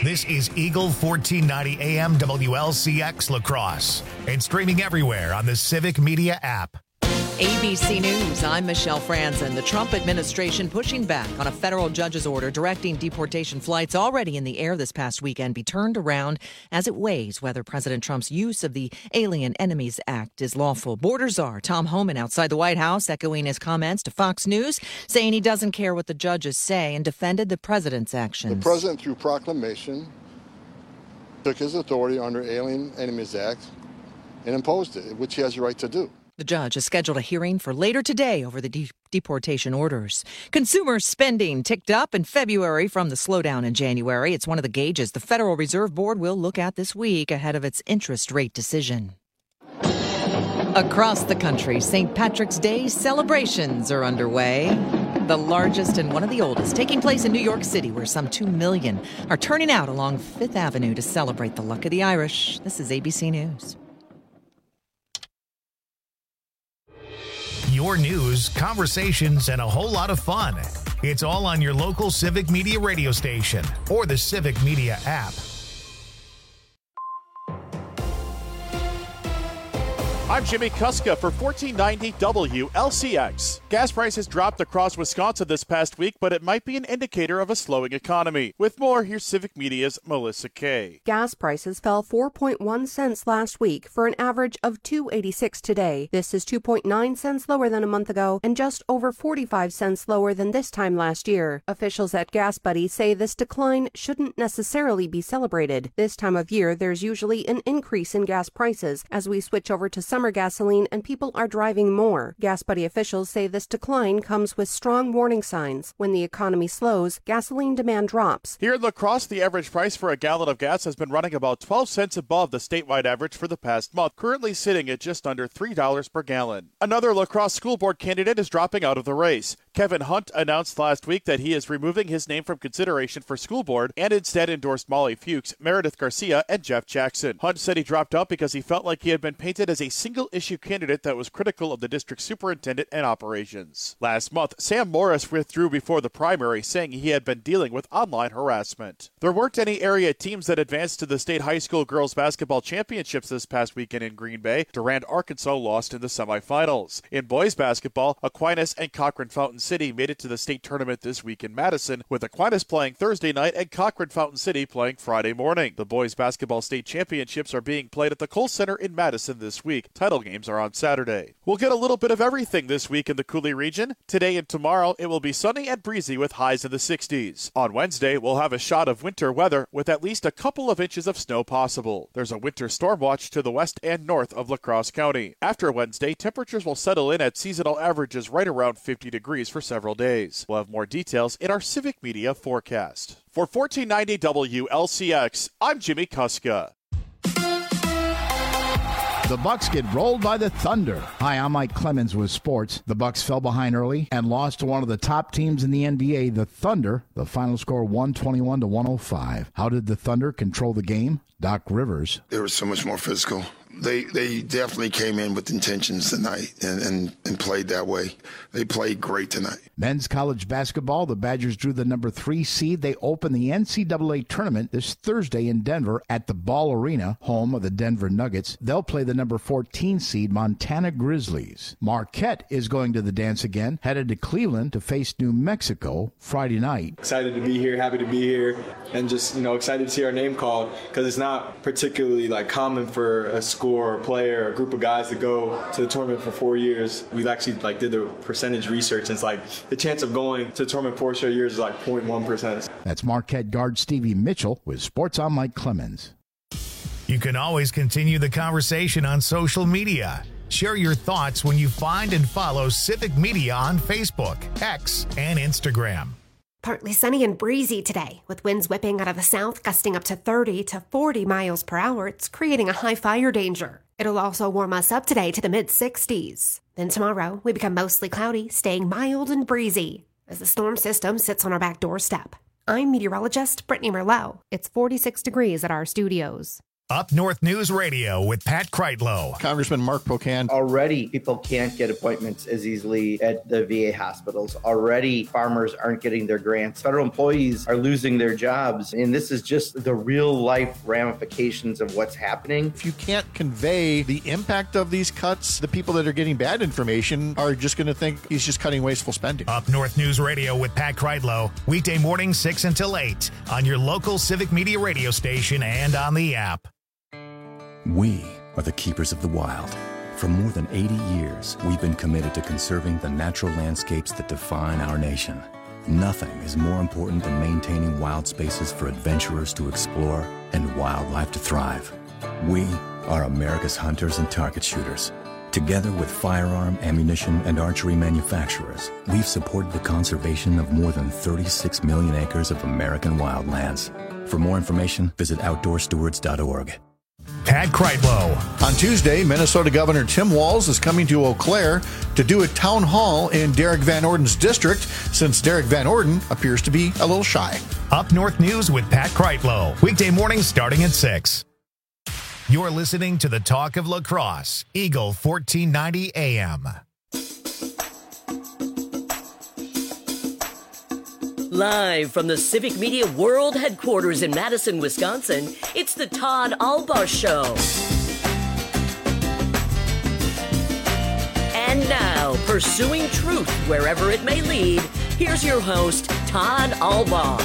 This is Eagle 1490 AM WLCX La Crosse and streaming everywhere on the Civic Media app. ABC News, I'm Michelle Franzen. The Trump administration pushing back on a federal judge's order directing deportation flights already in the air this past weekend be turned around as it weighs whether President Trump's use of the Alien Enemies Act is lawful. Border czar Tom Homan outside the White House echoing his comments to Fox News, saying he doesn't care what the judges say and defended the president's actions. The president, through proclamation, took his authority under Alien Enemies Act and imposed it, which he has the right to do. The judge has scheduled a hearing for later today over the deportation orders. Consumer spending ticked up in February from the slowdown in January. It's one of the gauges the Federal Reserve Board will look at this week ahead of its interest rate decision. Across the country, St. Patrick's Day celebrations are underway. The largest and one of the oldest, taking place in New York City, where some 2 million are turning out along Fifth Avenue to celebrate the luck of the Irish. This is ABC News. Your news, conversations, and a whole lot of fun. It's all on your local Civic Media radio station or the Civic Media app. I'm Jimmy Kuska for 1490 WLCX. Gas prices dropped across Wisconsin this past week, but it might be an indicator of a slowing economy. With more, here's Civic Media's Melissa Kay. Gas prices fell 4.1 cents last week for an average of $2.86 today. This is 2.9 cents lower than a month ago and just over 45 cents lower than this time last year. Officials at Gas Buddy say this decline shouldn't necessarily be celebrated. This time of year, there's usually an increase in gas prices as we switch over to summer gasoline and people are driving more. Gas Buddy officials say this decline comes with strong warning signs. When the economy slows, gasoline demand drops. Here in La Crosse, the average price for a gallon of gas has been running about 12 cents above the statewide average for the past month, currently sitting at just under $3 per gallon. Another La Crosse school board candidate is dropping out of the race. Kevin Hunt announced last week that he is removing his name from consideration for school board and instead endorsed Molly Fuchs, Meredith Garcia, and Jeff Jackson. Hunt said he dropped out because he felt like he had been painted as a single-issue candidate that was critical of the district superintendent and operations. Last month, Sam Morris withdrew before the primary, saying he had been dealing with online harassment. There weren't any area teams that advanced to the state high school girls basketball championships this past weekend in Green Bay. Durand, Arkansas lost in the semifinals. In boys basketball, Aquinas and Cochran Fountain City made it to the state tournament this week in Madison, with Aquinas playing Thursday night and Cochran Fountain City playing Friday morning. The boys basketball state championships are being played at the Kohl Center in Madison this week. Title games are on Saturday. We'll get a little bit of everything this week in the Coulee region. Today and tomorrow, it will be sunny and breezy with highs in the 60s. On Wednesday, we'll have a shot of winter weather with at least a couple of inches of snow possible. There's a winter storm watch to the west and north of La Crosse County. After Wednesday, temperatures will settle in at seasonal averages right around 50 degrees for several days. We'll have more details in our Civic Media forecast. For 1490 WLCX, I'm Jimmy Kuska. The Bucks get rolled by the Thunder. Hi, I'm Mike Clemens with sports. The Bucks fell behind early and lost to one of the top teams in the NBA, the Thunder. The final score 121-105. How did the Thunder control the game? Doc Rivers. They were so much more physical. They definitely came in with intentions tonight and played that way. They played great tonight. Men's college basketball, the Badgers drew the number 3 seed. They open the NCAA tournament this Thursday in Denver at the Ball Arena, home of the Denver Nuggets. They'll play the number 14 seed Montana Grizzlies. Marquette is going to the dance again, headed to Cleveland to face New Mexico Friday night. Excited to be here, happy to be here, and just, excited to see our name called, because it's not particularly common for a school or a player or a group of guys to go to the tournament for 4 years. We've actually did the percentage research, and it's the chance of going to the tournament 4 straight years is 0.1%. That's Marquette guard Stevie Mitchell with Sports on Mike Clemens. You can always continue the conversation on social media. Share your thoughts when you find and follow Civic Media on Facebook, X, and Instagram. Partly sunny and breezy today, with winds whipping out of the south, gusting up to 30 to 40 miles per hour. It's creating a high fire danger. It'll also warm us up today to the mid-60s. Then tomorrow, we become mostly cloudy, staying mild and breezy as the storm system sits on our back doorstep. I'm meteorologist Brittany Merlot. It's 46 degrees at our studios. Up North News Radio with Pat Kreitlow. Congressman Mark Pocan. Already, people can't get appointments as easily at the VA hospitals. Already, farmers aren't getting their grants. Federal employees are losing their jobs. And this is just the real-life ramifications of what's happening. If you can't convey the impact of these cuts, the people that are getting bad information are just going to think he's just cutting wasteful spending. Up North News Radio with Pat Kreitlow. Weekday mornings 6 until 8 on your local Civic Media radio station and on the app. We are the keepers of the wild. For more than 80 years, we've been committed to conserving the natural landscapes that define our nation. Nothing is more important than maintaining wild spaces for adventurers to explore and wildlife to thrive. We are America's hunters and target shooters. Together with firearm, ammunition, and archery manufacturers, we've supported the conservation of more than 36 million acres of American wildlands. For more information, visit OutdoorStewards.org. Pat Kreitlow. On Tuesday, Minnesota Governor Tim Walz is coming to Eau Claire to do a town hall in Derek Van Orden's district, since Derek Van Orden appears to be a little shy. Up North News with Pat Kreitlow. Weekday mornings starting at 6. You're listening to the Talk of La Crosse, Eagle 1490 AM. Live from the Civic Media World Headquarters in Madison, Wisconsin, it's the Todd Albaugh Show. And now, pursuing truth wherever it may lead, here's your host, Todd Albaugh.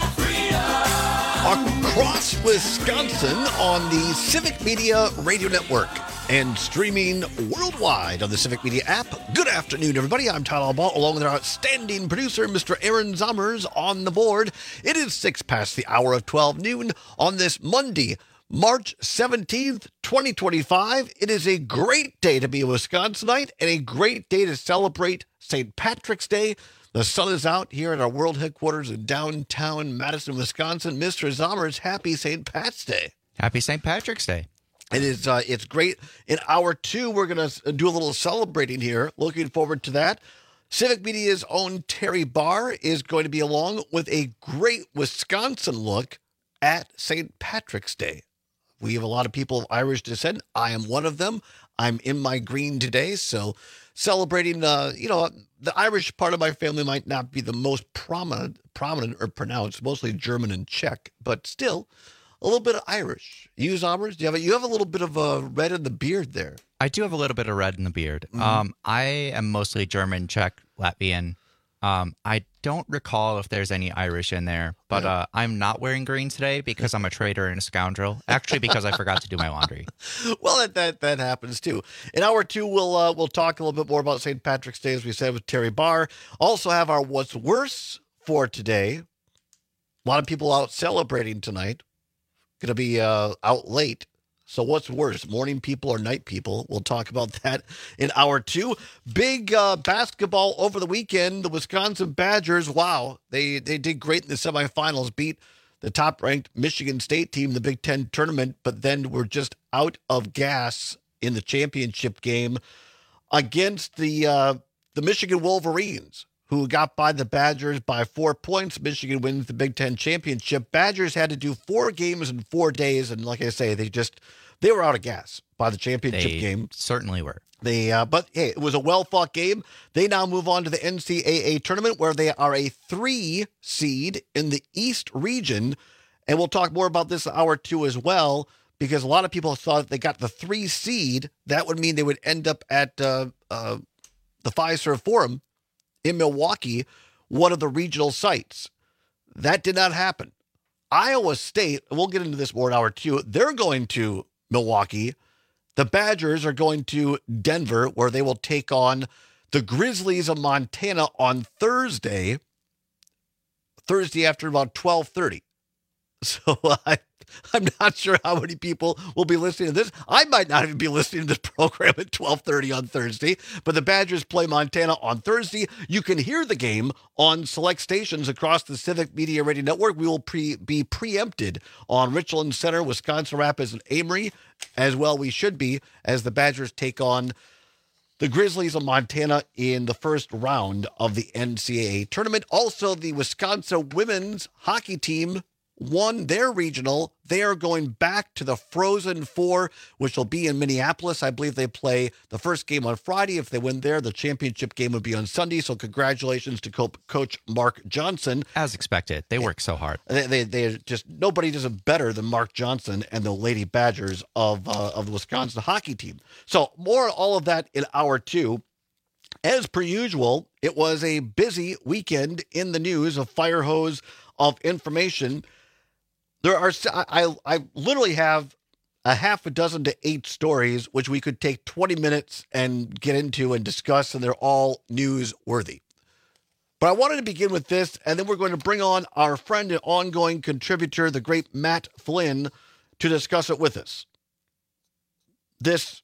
Across Wisconsin on the Civic Media Radio Network and streaming worldwide on the Civic Media app. Good afternoon, everybody. I'm Todd Albaugh, along with our outstanding producer, Mr. Aaron Zommers, on the board. It is 6 past the hour of 12 noon on this Monday, March 17th, 2025. It is a great day to be a Wisconsinite and a great day to celebrate St. Patrick's Day. The sun is out here at our world headquarters in downtown Madison, Wisconsin. Mr. Zommers, happy St. Pat's Day. Happy St. Patrick's Day. It is, it's great. In hour two, we're going to do a little celebrating here. Looking forward to that. Civic Media's own Terry Barr is going to be along with a great Wisconsin look at St. Patrick's Day. We have a lot of people of Irish descent. I am one of them. I'm in my green today, so celebrating, the Irish part of my family might not be the most prominent or pronounced, mostly German and Czech, but still a little bit of Irish. You, Zommers, you have a little bit of red in the beard there. I do have a little bit of red in the beard. Mm-hmm. I am mostly German, Czech, Latvian. I don't recall if there's any Irish in there, but I'm not wearing green today because I'm a traitor and a scoundrel. Actually, because I forgot to do my laundry. Well, that happens too. In hour two, we'll talk a little bit more about St. Patrick's Day, as we said, with Terry Barr. Also have our What's Worse for today. A lot of people out celebrating tonight. Going to be out late. So what's worse, morning people or night people? We'll talk about that in hour two. Big basketball over the weekend. The Wisconsin Badgers, wow, they did great in the semifinals, beat the top-ranked Michigan State team in the Big Ten tournament, but then were just out of gas in the championship game against the Michigan Wolverines, who got by the Badgers by 4 points. Michigan wins the Big Ten championship. Badgers had to do 4 games in 4 days, and like I say, they were out of gas by the championship game. Certainly were. But hey, it was a well-fought game. They now move on to the NCAA tournament, where they are a 3 seed in the East region, and we'll talk more about this in hour two as well, because a lot of people thought if they got the 3 seed, that would mean they would end up at the Fiserv Forum in Milwaukee, one of the regional sites. That did not happen. Iowa State, and we'll get into this more in hour two, they're going to Milwaukee. The Badgers are going to Denver, where they will take on the Grizzlies of Montana on Thursday after about 12:30. So I'm not sure how many people will be listening to this. I might not even be listening to this program at 12:30 on Thursday, but the Badgers play Montana on Thursday. You can hear the game on select stations across the Civic Media Radio Network. We will be preempted on Richland Center, Wisconsin Rapids, and Amory, as well we should be, as the Badgers take on the Grizzlies of Montana in the first round of the NCAA tournament. Also, the Wisconsin women's hockey team won their regional. They are going back to the Frozen Four, which will be in Minneapolis. I believe they play the first game on Friday. If they win there, the championship game would be on Sunday. So congratulations to Coach Mark Johnson. As expected. They work so hard. They just, nobody does it better than Mark Johnson and the Lady Badgers of the Wisconsin hockey team. So more on all of that in hour two. As per usual, it was a busy weekend in the news, a fire hose of information. I literally have a half a dozen to 8 stories, which we could take 20 minutes and get into and discuss, and they're all newsworthy. But I wanted to begin with this, and then we're going to bring on our friend and ongoing contributor, the great Matt Flynn, to discuss it with us. This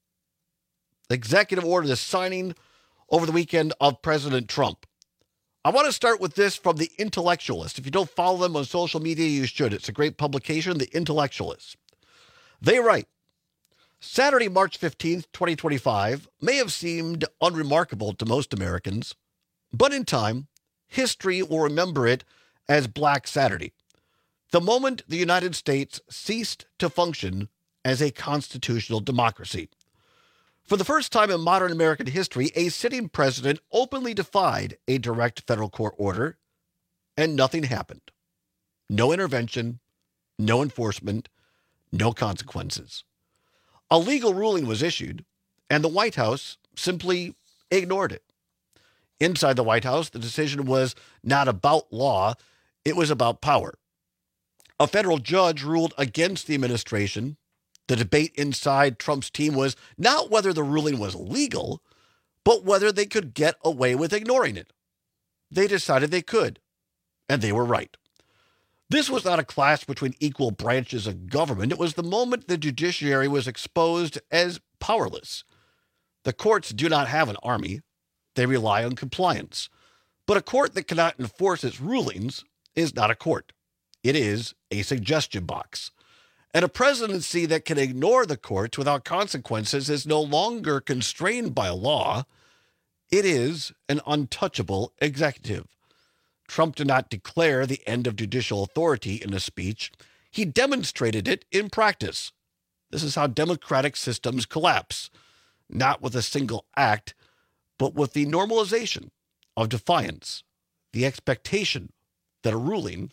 executive order, this signing over the weekend of President Trump. I want to start with this from The Intellectualist. If you don't follow them on social media, you should. It's a great publication, The Intellectualist. They write, Saturday, March 15th, 2025, may have seemed unremarkable to most Americans, but in time, history will remember it as Black Saturday, the moment the United States ceased to function as a constitutional democracy. For the first time in modern American history, a sitting president openly defied a direct federal court order, and nothing happened. No intervention, no enforcement, no consequences. A legal ruling was issued, and the White House simply ignored it. Inside the White House, the decision was not about law, it was about power. A federal judge ruled against the administration. The debate inside Trump's team was not whether the ruling was legal, but whether they could get away with ignoring it. They decided they could, and they were right. This was not a clash between equal branches of government. It was the moment the judiciary was exposed as powerless. The courts do not have an army. They rely on compliance. But a court that cannot enforce its rulings is not a court. It is a suggestion box. And a presidency that can ignore the courts without consequences is no longer constrained by law. It is an untouchable executive. Trump did not declare the end of judicial authority in a speech. He demonstrated it in practice. This is how democratic systems collapse, not with a single act, but with the normalization of defiance, the expectation that a ruling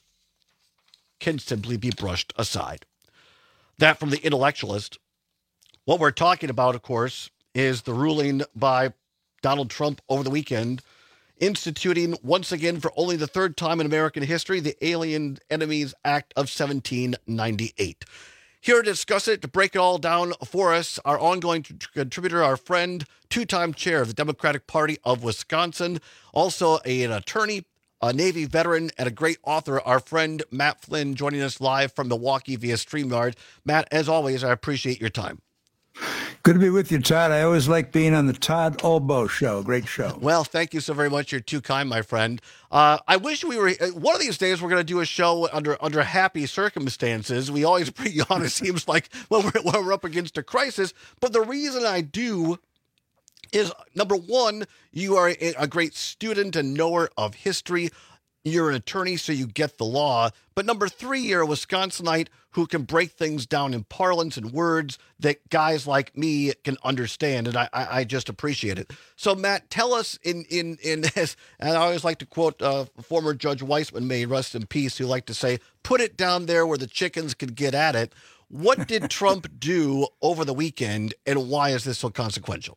can simply be brushed aside. That from The Intellectualist. What we're talking about, of course, is the ruling by Donald Trump over the weekend, instituting once again for only the third time in American history, the Alien Enemies Act of 1798. Here to discuss it, to break it all down for us, our ongoing contributor, our friend, two-time chair of the Democratic Party of Wisconsin, also an attorney, a Navy veteran, and a great author, our friend Matt Flynn, joining us live from Milwaukee via StreamYard. Matt, as always, I appreciate your time. Good to be with you, Todd. I always like being on the Todd Olbo Show. Great show. Well, thank you so very much. You're too kind, my friend. I wish we were, one of these days, we're going to do a show under happy circumstances. We always bring you on, it seems like, when we're up against a crisis. But the reason I do is, number one, you are a great student and knower of history. You're an attorney, so you get the law. But number three, you're a Wisconsinite who can break things down in parlance and words that guys like me can understand, and I just appreciate it. So, Matt, tell us in this, and I always like to quote former Judge Weissman, may he rest in peace, who liked to say, put it down there where the chickens could get at it. What did Trump do over the weekend, and why is this so consequential?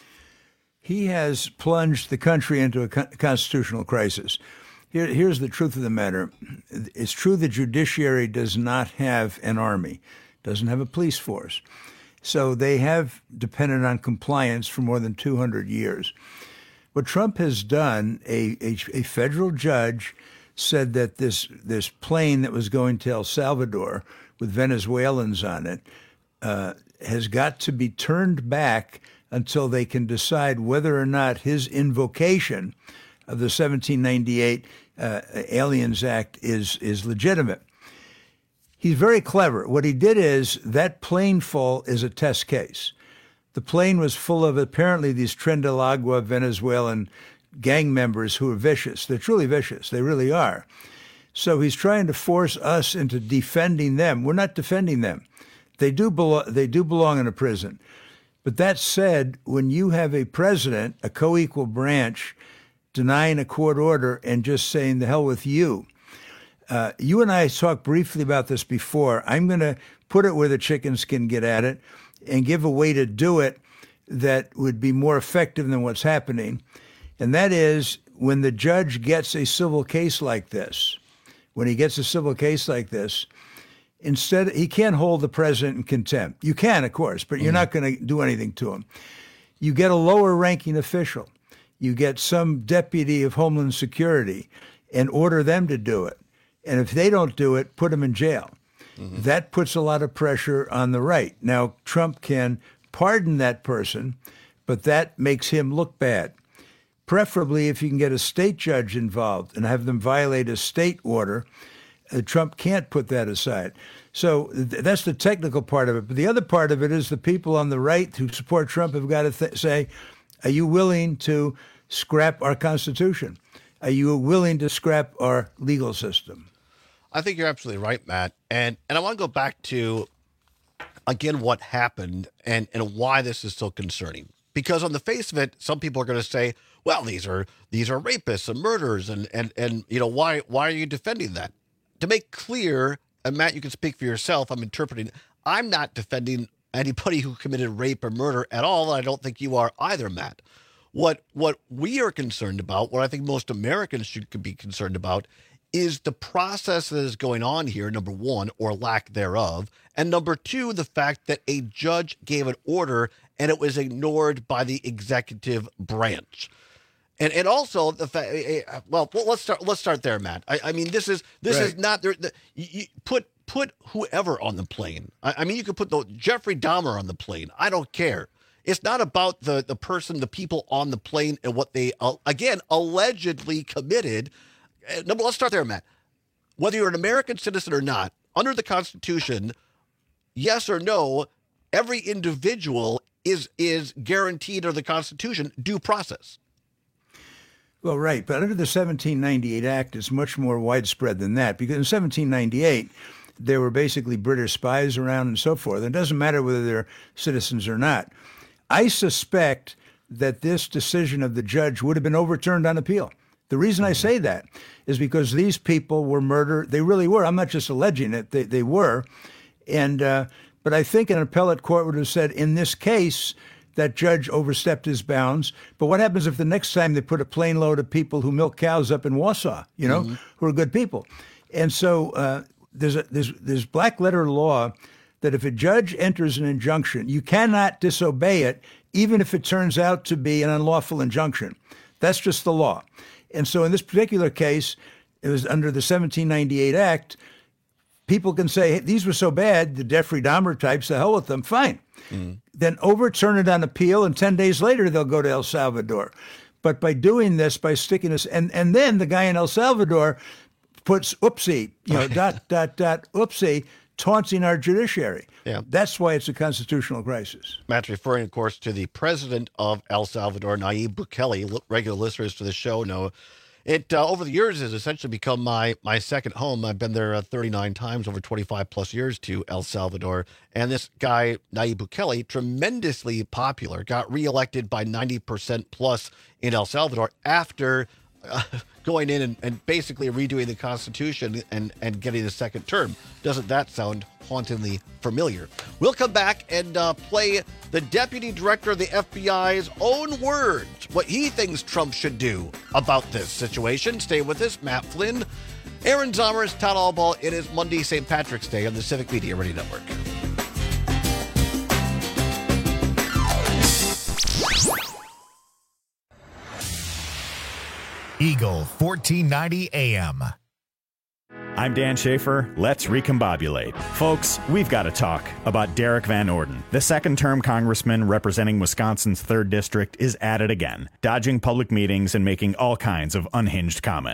He has plunged the country into a constitutional crisis. Here's the truth of the matter. It's true the judiciary does not have an army, doesn't have a police force. So they have depended on compliance for more than 200 years. What Trump has done, a federal judge said that this plane that was going to El Salvador with Venezuelans on it has got to be turned back until they can decide whether or not his invocation of the 1798 Aliens Act is legitimate. He's very clever. What he did is that plane fall is a test case. The plane was full of apparently these Tren del Agua Venezuelan gang members who are vicious. They're truly vicious. They really are. So he's trying to force us into defending them. We're not defending them. They do belong in a prison. But that said, when you have a president, a co-equal branch, denying a court order and just saying the hell with you. You and I talked briefly about this before. I'm going to put it where the chickens can get at it and give a way to do it that would be more effective than what's happening. And that is when the judge gets a civil case like this, instead, he can't hold the president in contempt. You can, of course, but you're not going to do anything to him. You get a lower-ranking official. You get some deputy of Homeland Security and order them to do it. And if they don't do it, put them in jail. Mm-hmm. That puts a lot of pressure on the right. Now, Trump can pardon that person, but that makes him look bad. Preferably if you can get a state judge involved and have them violate a state order, Trump can't put that aside. So that's the technical part of it. But the other part of it is the people on the right who support Trump have got to say, are you willing to scrap our Constitution? Are you willing to scrap our legal system? I think you're absolutely right, Matt. And I want to go back to, again, what happened and why this is so concerning. Because on the face of it, some people are going to say, well, these are rapists and murderers, and you know, why are you defending that? To make clear, and Matt, you can speak for yourself, I'm not defending anybody who committed rape or murder at all, and I don't think you are either, Matt. What we are concerned about, what I think most Americans should be concerned about, is the process that is going on here, number one, or lack thereof, and number two, the fact that a judge gave an order and it was ignored by the executive branch. And also the fact, well, let's start there, Matt. I mean, this is not there. You put whoever on the plane. I mean, you could put Jeffrey Dahmer on the plane. I don't care. It's not about the person, the people on the plane and what they, again, allegedly committed. Let's start there, Matt. Whether you're an American citizen or not, under the Constitution, yes or no, every individual is guaranteed under the Constitution due process. Well, right. But under the 1798 Act, it's much more widespread than that, because in 1798, there were basically British spies around and so forth. It doesn't matter whether they're citizens or not. I suspect that this decision of the judge would have been overturned on appeal. The reason I say that is because these people were murdered. They really were. I'm not just alleging it. They were. But I think an appellate court would have said, in this case, that judge overstepped his bounds. But what happens if the next time they put a plane load of people who milk cows up in Wausau, who are good people? And so there's black letter law that if a judge enters an injunction, you cannot disobey it, even if it turns out to be an unlawful injunction. That's just the law. And so in this particular case, it was under the 1798 Act. People can say, hey, these were so bad, the Jeffrey Dahmer types, the hell with them, fine. Then overturn it on appeal, and 10 days later, they'll go to El Salvador. But by doing this, by sticking this, and then the guy in El Salvador puts oopsie, oopsie, taunting our judiciary. Yeah. That's why it's a constitutional crisis. Matt's referring, of course, to the president of El Salvador, Nayib Bukele. Regular listeners to the show know it over the years has essentially become my second home. I've been there 39 times over 25 plus years to El Salvador. And this guy, Nayib Bukele, tremendously popular, got reelected by 90% plus in El Salvador after going in and basically redoing the Constitution and getting a second term. Doesn't that sound hauntingly familiar? We'll come back and play the Deputy Director of the FBI's own words, what he thinks Trump should do about this situation. Stay with us, Matt Flynn, Aaron Zomers, Todd Albaugh. It is Monday, St. Patrick's Day on the Civic Media Radio Network. Eagle 1490 AM. I'm Dan Schaefer. Let's recombobulate. Folks, we've got to talk about Derek Van Orden. The second-term congressman representing Wisconsin's 3rd District is at it again, dodging public meetings and making all kinds of unhinged comments.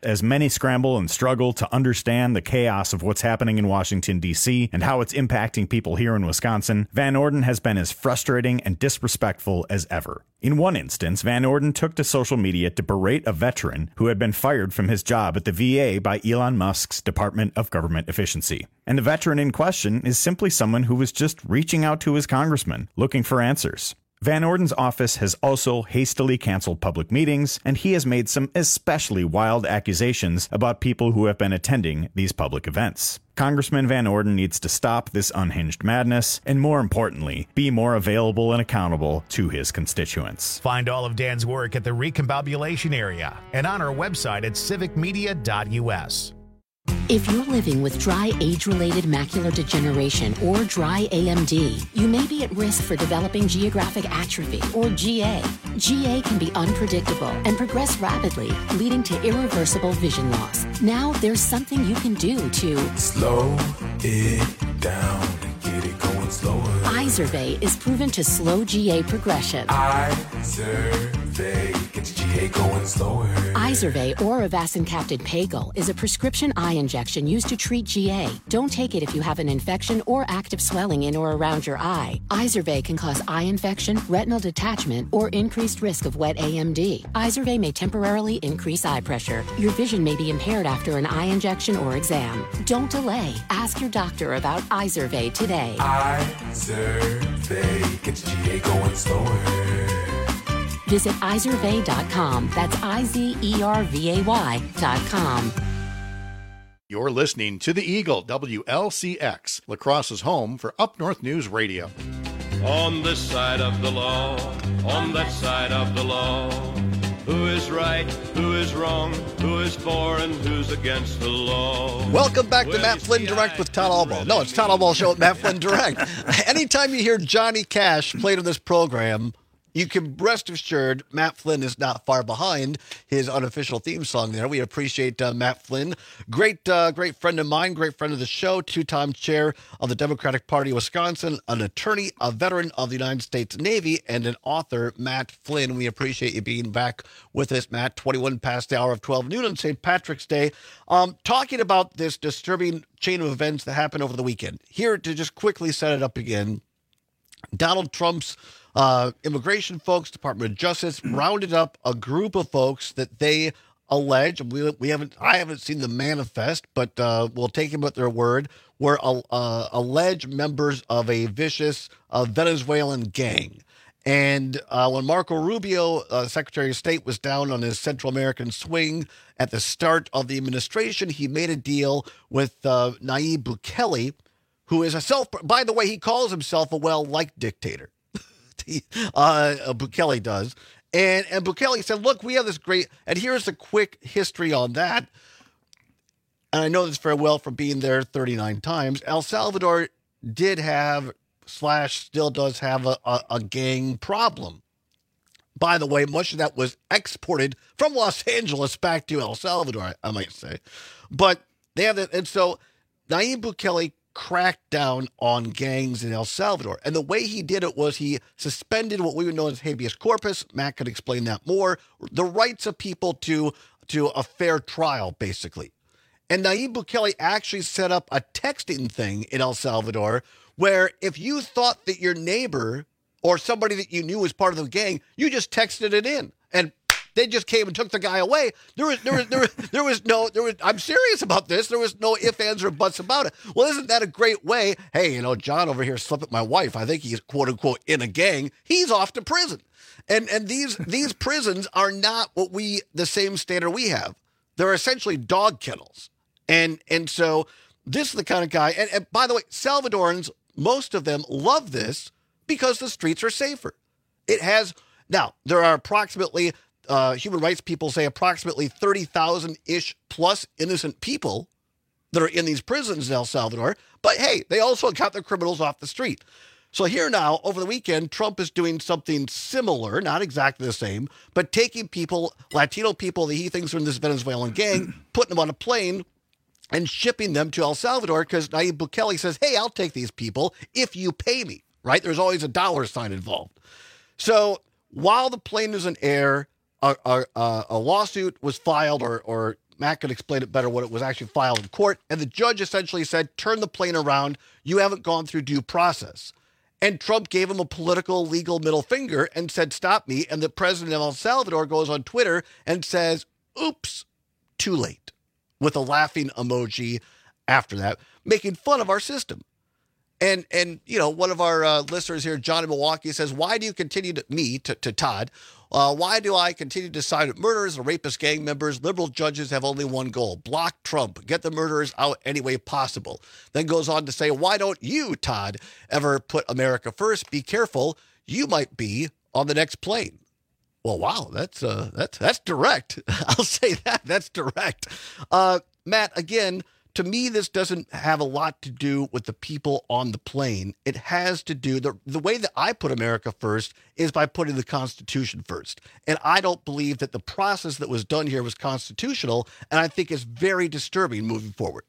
As many scramble and struggle to understand the chaos of what's happening in Washington, D.C., and how it's impacting people here in Wisconsin, Van Orden has been as frustrating and disrespectful as ever. In one instance, Van Orden took to social media to berate a veteran who had been fired from his job at the VA by Elon Musk's Department of Government Efficiency. And the veteran in question is simply someone who was just reaching out to his congressman, looking for answers. Van Orden's office has also hastily canceled public meetings, and he has made some especially wild accusations about people who have been attending these public events. Congressman Van Orden needs to stop this unhinged madness, and more importantly, be more available and accountable to his constituents. Find all of Dan's work at the Recombobulation Area and on our website at civicmedia.us. If you're living with dry age-related macular degeneration or dry AMD, you may be at risk for developing geographic atrophy or GA. GA can be unpredictable and progress rapidly, leading to irreversible vision loss. Now there's something you can do to slow it down and get it going slower. Izervay is proven to slow GA progression. Izervay gets GA going slower. Izervay or avacincaptad pagel is a prescription eye injection used to treat GA. Don't take it if you have an infection or active swelling in or around your eye. Izervay can cause eye infection, retinal detachment, or increased risk of wet AMD. Izervay may temporarily increase eye pressure. Your vision may be impaired after an eye injection or exam. Don't delay. Ask your doctor about Izervay today. Izervay gets GA going slower. Visit Izervay.com. That's IZERVAY.com. You're listening to The Eagle, WLCX, La Crosse's home for Up North News Radio. On this side of the law, on that side of the law, who is right, who is wrong, who is for and who's against the law. Welcome back to Matt Flynn Direct with Todd Albaugh. No, it's Todd Albaugh Show at Matt Flynn Direct. Anytime you hear Johnny Cash played on this program, you can rest assured Matt Flynn is not far behind his unofficial theme song there. We appreciate Matt Flynn. Great friend of mine, great friend of the show, two-time chair of the Democratic Party of Wisconsin, an attorney, a veteran of the United States Navy, and an author, Matt Flynn. We appreciate you being back with us, Matt. 21 past the hour of 12 noon on St. Patrick's Day. Talking about this disturbing chain of events that happened over the weekend. Here to just quickly set it up again, Donald Trump's immigration folks, Department of Justice, rounded up a group of folks that they allege, I haven't seen the manifest, but we'll take them at their word, were alleged members of a vicious Venezuelan gang. And when Marco Rubio, Secretary of State, was down on his Central American swing at the start of the administration, he made a deal with Nayib Bukele, who is by the way, he calls himself a well-liked dictator. Bukele does. And Bukele said, look, we have this great, and here's a quick history on that. And I know this very well from being there 39 times. El Salvador did have, / still does have a gang problem. By the way, much of that was exported from Los Angeles back to El Salvador, I might say. But they have that, and so Nayib Bukele cracked down on gangs in El Salvador. And the way he did it was he suspended what we would know as habeas corpus. Matt could explain that more. The rights of people to a fair trial, basically. And Nayib Bukele actually set up a texting thing in El Salvador where if you thought that your neighbor or somebody that you knew was part of the gang, you just texted it in. And they just came and took the guy away. I'm serious about this. There was no ifs, ands, or buts about it. Well, isn't that a great way? Hey, John over here slept with my wife. I think he's quote unquote in a gang. He's off to prison. And these prisons are not the same standard we have. They're essentially dog kennels. And so this is the kind of guy, and by the way, Salvadorans, most of them love this because the streets are safer. Now, there are approximately human rights people say approximately 30,000-ish plus innocent people that are in these prisons in El Salvador. But hey, they also got the criminals off the street. So here now, over the weekend, Trump is doing something similar, not exactly the same, but taking people, Latino people that he thinks are in this Venezuelan gang, putting them on a plane and shipping them to El Salvador because Nayib Bukele says, hey, I'll take these people if you pay me, right? There's always a dollar sign involved. So while the plane is in air, a lawsuit was filed or Matt could explain it better when it was actually filed in court. And the judge essentially said, turn the plane around. You haven't gone through due process. And Trump gave him a political, legal middle finger and said, stop me. And the president of El Salvador goes on Twitter and says, oops, too late, with a laughing emoji after that, making fun of our system. And one of our listeners here, John in Milwaukee, says, why do you continue to Todd, why do I continue to side with murderers and rapist gang members? Liberal judges have only one goal: block Trump, get the murderers out any way possible. Then goes on to say, why don't you, Todd, ever put America first? Be careful. You might be on the next plane. Well, wow, that's direct. I'll say that. That's direct. Matt, again, to me, this doesn't have a lot to do with the people on the plane. It has to do, the way that I put America first is by putting the Constitution first. And I don't believe that the process that was done here was constitutional, and I think it's very disturbing moving forward.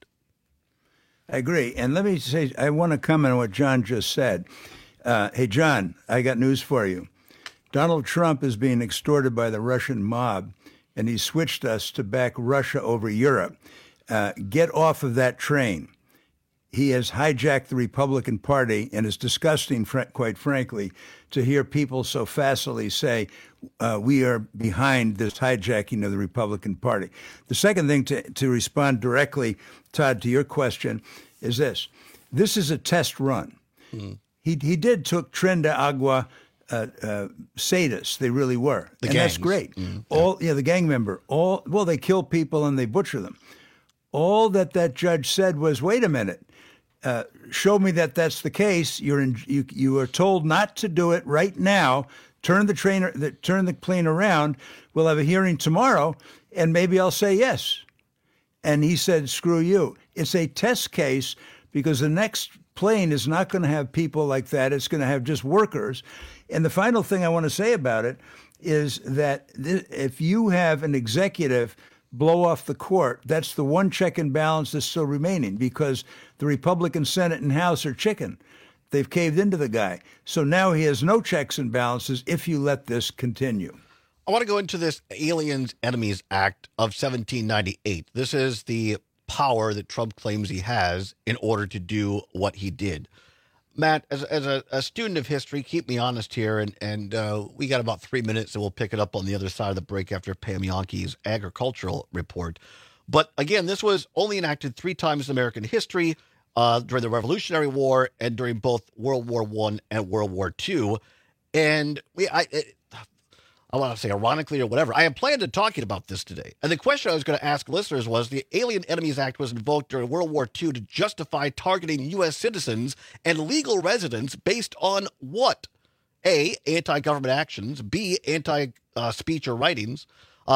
I agree. And let me say, I want to comment on what John just said. Hey, John, I got news for you. Donald Trump is being extorted by the Russian mob, and he switched us to back Russia over Europe. Get off of that train. He has hijacked the Republican Party, and it's disgusting, quite frankly, to hear people so facilely say we are behind this hijacking of the Republican Party. The second thing to respond directly, Todd, to your question is this. This is a test run. Mm-hmm. He took Tren de Agua sadists. They really were. The and gangs. That's great. Mm-hmm. The gang member. They kill people and they butcher them. All that judge said was, wait a minute, show me that that's the case. You are told not to do it right now. Turn the plane around. We'll have a hearing tomorrow, and maybe I'll say yes. And he said, screw you. It's a test case because the next plane is not going to have people like that. It's going to have just workers. And the final thing I want to say about it is that if you have an executive blow off the court, that's the one check and balance that's still remaining, because the Republican Senate and House are chicken. They've caved into the guy. So now he has no checks and balances if you let this continue. I want to go into this Aliens Enemies Act of 1798. This is the power that Trump claims he has in order to do what he did. Matt, as a student of history, keep me honest here, and we got about 3 minutes, and we'll pick it up on the other side of the break after Pam Yonke's agricultural report. But again, this was only enacted 3 times in American history, during the Revolutionary War and during both World War I and World War II. And I want to say ironically or whatever, I had planned on talking about this today. And the question I was going to ask listeners was, the Alien Enemies Act was invoked during World War II to justify targeting U.S. citizens and legal residents based on what? A, anti-government actions. B, anti-government speech or writings.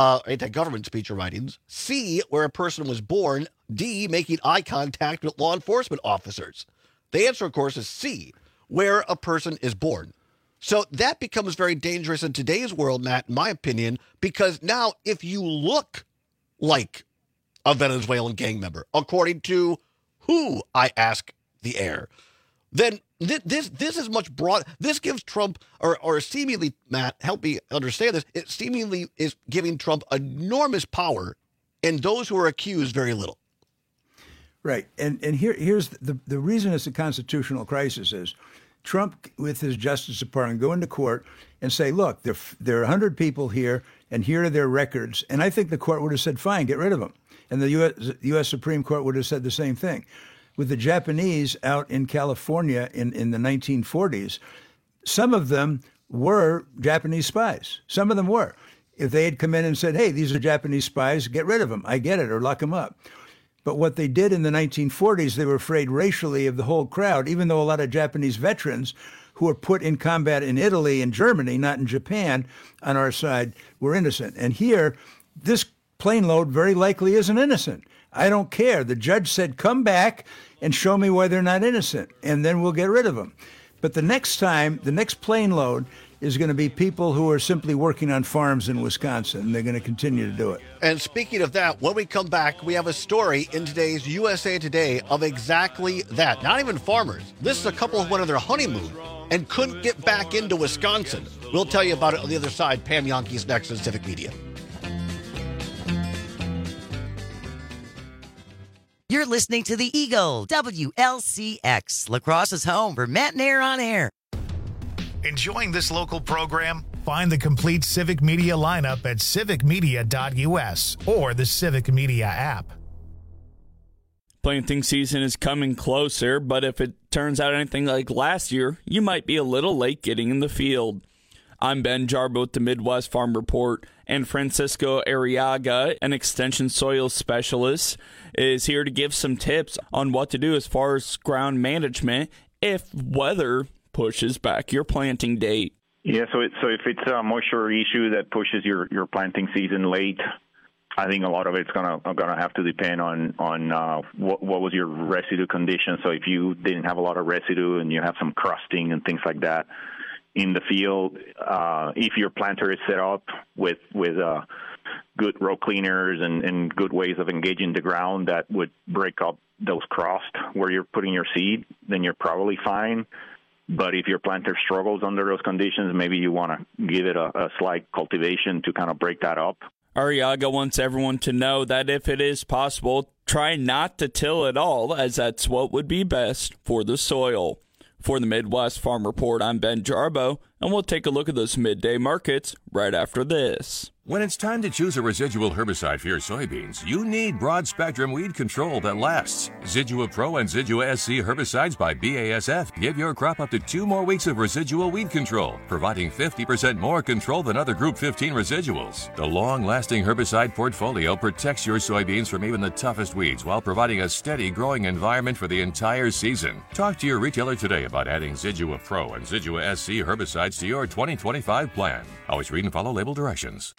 C, where a person was born. D, making eye contact with law enforcement officers. The answer, of course, is C, where a person is born. So that becomes very dangerous in today's world, Matt, in my opinion, because now if you look like a Venezuelan gang member, according to who, I ask the air, then this is much broad. This gives Trump, or seemingly, Matt, help me understand this, it seemingly is giving Trump enormous power, and those who are accused very little. Right. And here's the reason it's a constitutional crisis is Trump, with his Justice Department, go into court and say, look, there are 100 people here, and here are their records. And I think the court would have said, fine, get rid of them. And the U.S. Supreme Court would have said the same thing. With the Japanese out in California in the 1940s, some of them were Japanese spies. Some of them were. If they had come in and said, hey, these are Japanese spies, get rid of them. I get it, or lock them up. But what they did in the 1940s, they were afraid racially of the whole crowd, even though a lot of Japanese veterans who were put in combat in Italy and Germany, not in Japan, on our side, were innocent. And here, this plane load very likely isn't innocent. I don't care. The judge said, come back and show me why they're not innocent, and then we'll get rid of them. But the next time, the next plane load is going to be people who are simply working on farms in Wisconsin, and they're going to continue to do it. And speaking of that, when we come back, we have a story in today's USA Today of exactly that. Not even farmers. This is a couple who went on their honeymoon and couldn't get back into Wisconsin. We'll tell you about it on the other side. Pam Yonke's next on Civic Media. You're listening to the Eagle, WLCX, La Crosse's home for Matt and Air on Air. Enjoying this local program? Find the complete Civic Media lineup at civicmedia.us or the Civic Media app. Planting season is coming closer, but if it turns out anything like last year, you might be a little late getting in the field. I'm Ben Jarbo with the Midwest Farm Report, and Francisco Arriaga, an extension soil specialist, is here to give some tips on what to do as far as ground management if weather pushes back your planting date. Yeah, so if it's a moisture issue that pushes your planting season late, I think a lot of it's gonna have to depend on what was your residue condition. So if you didn't have a lot of residue and you have some crusting and things like that in the field, if your planter is set up with good row cleaners and good ways of engaging the ground that would break up those crusts where you're putting your seed, then you're probably fine. But if your planter struggles under those conditions, maybe you want to give it a slight cultivation to kind of break that up. Arriaga wants everyone to know that if it is possible, try not to till at all, as that's what would be best for the soil. For the Midwest Farm Report, I'm Ben Jarbo, and we'll take a look at those midday markets right after this. When it's time to choose a residual herbicide for your soybeans, you need broad-spectrum weed control that lasts. Zidua Pro and Zidua SC herbicides by BASF give your crop up to 2 more weeks of residual weed control, providing 50% more control than other Group 15 residuals. The long-lasting herbicide portfolio protects your soybeans from even the toughest weeds while providing a steady growing environment for the entire season. Talk to your retailer today about adding Zidua Pro and Zidua SC herbicides to your 2025 plan. Always read and follow label directions.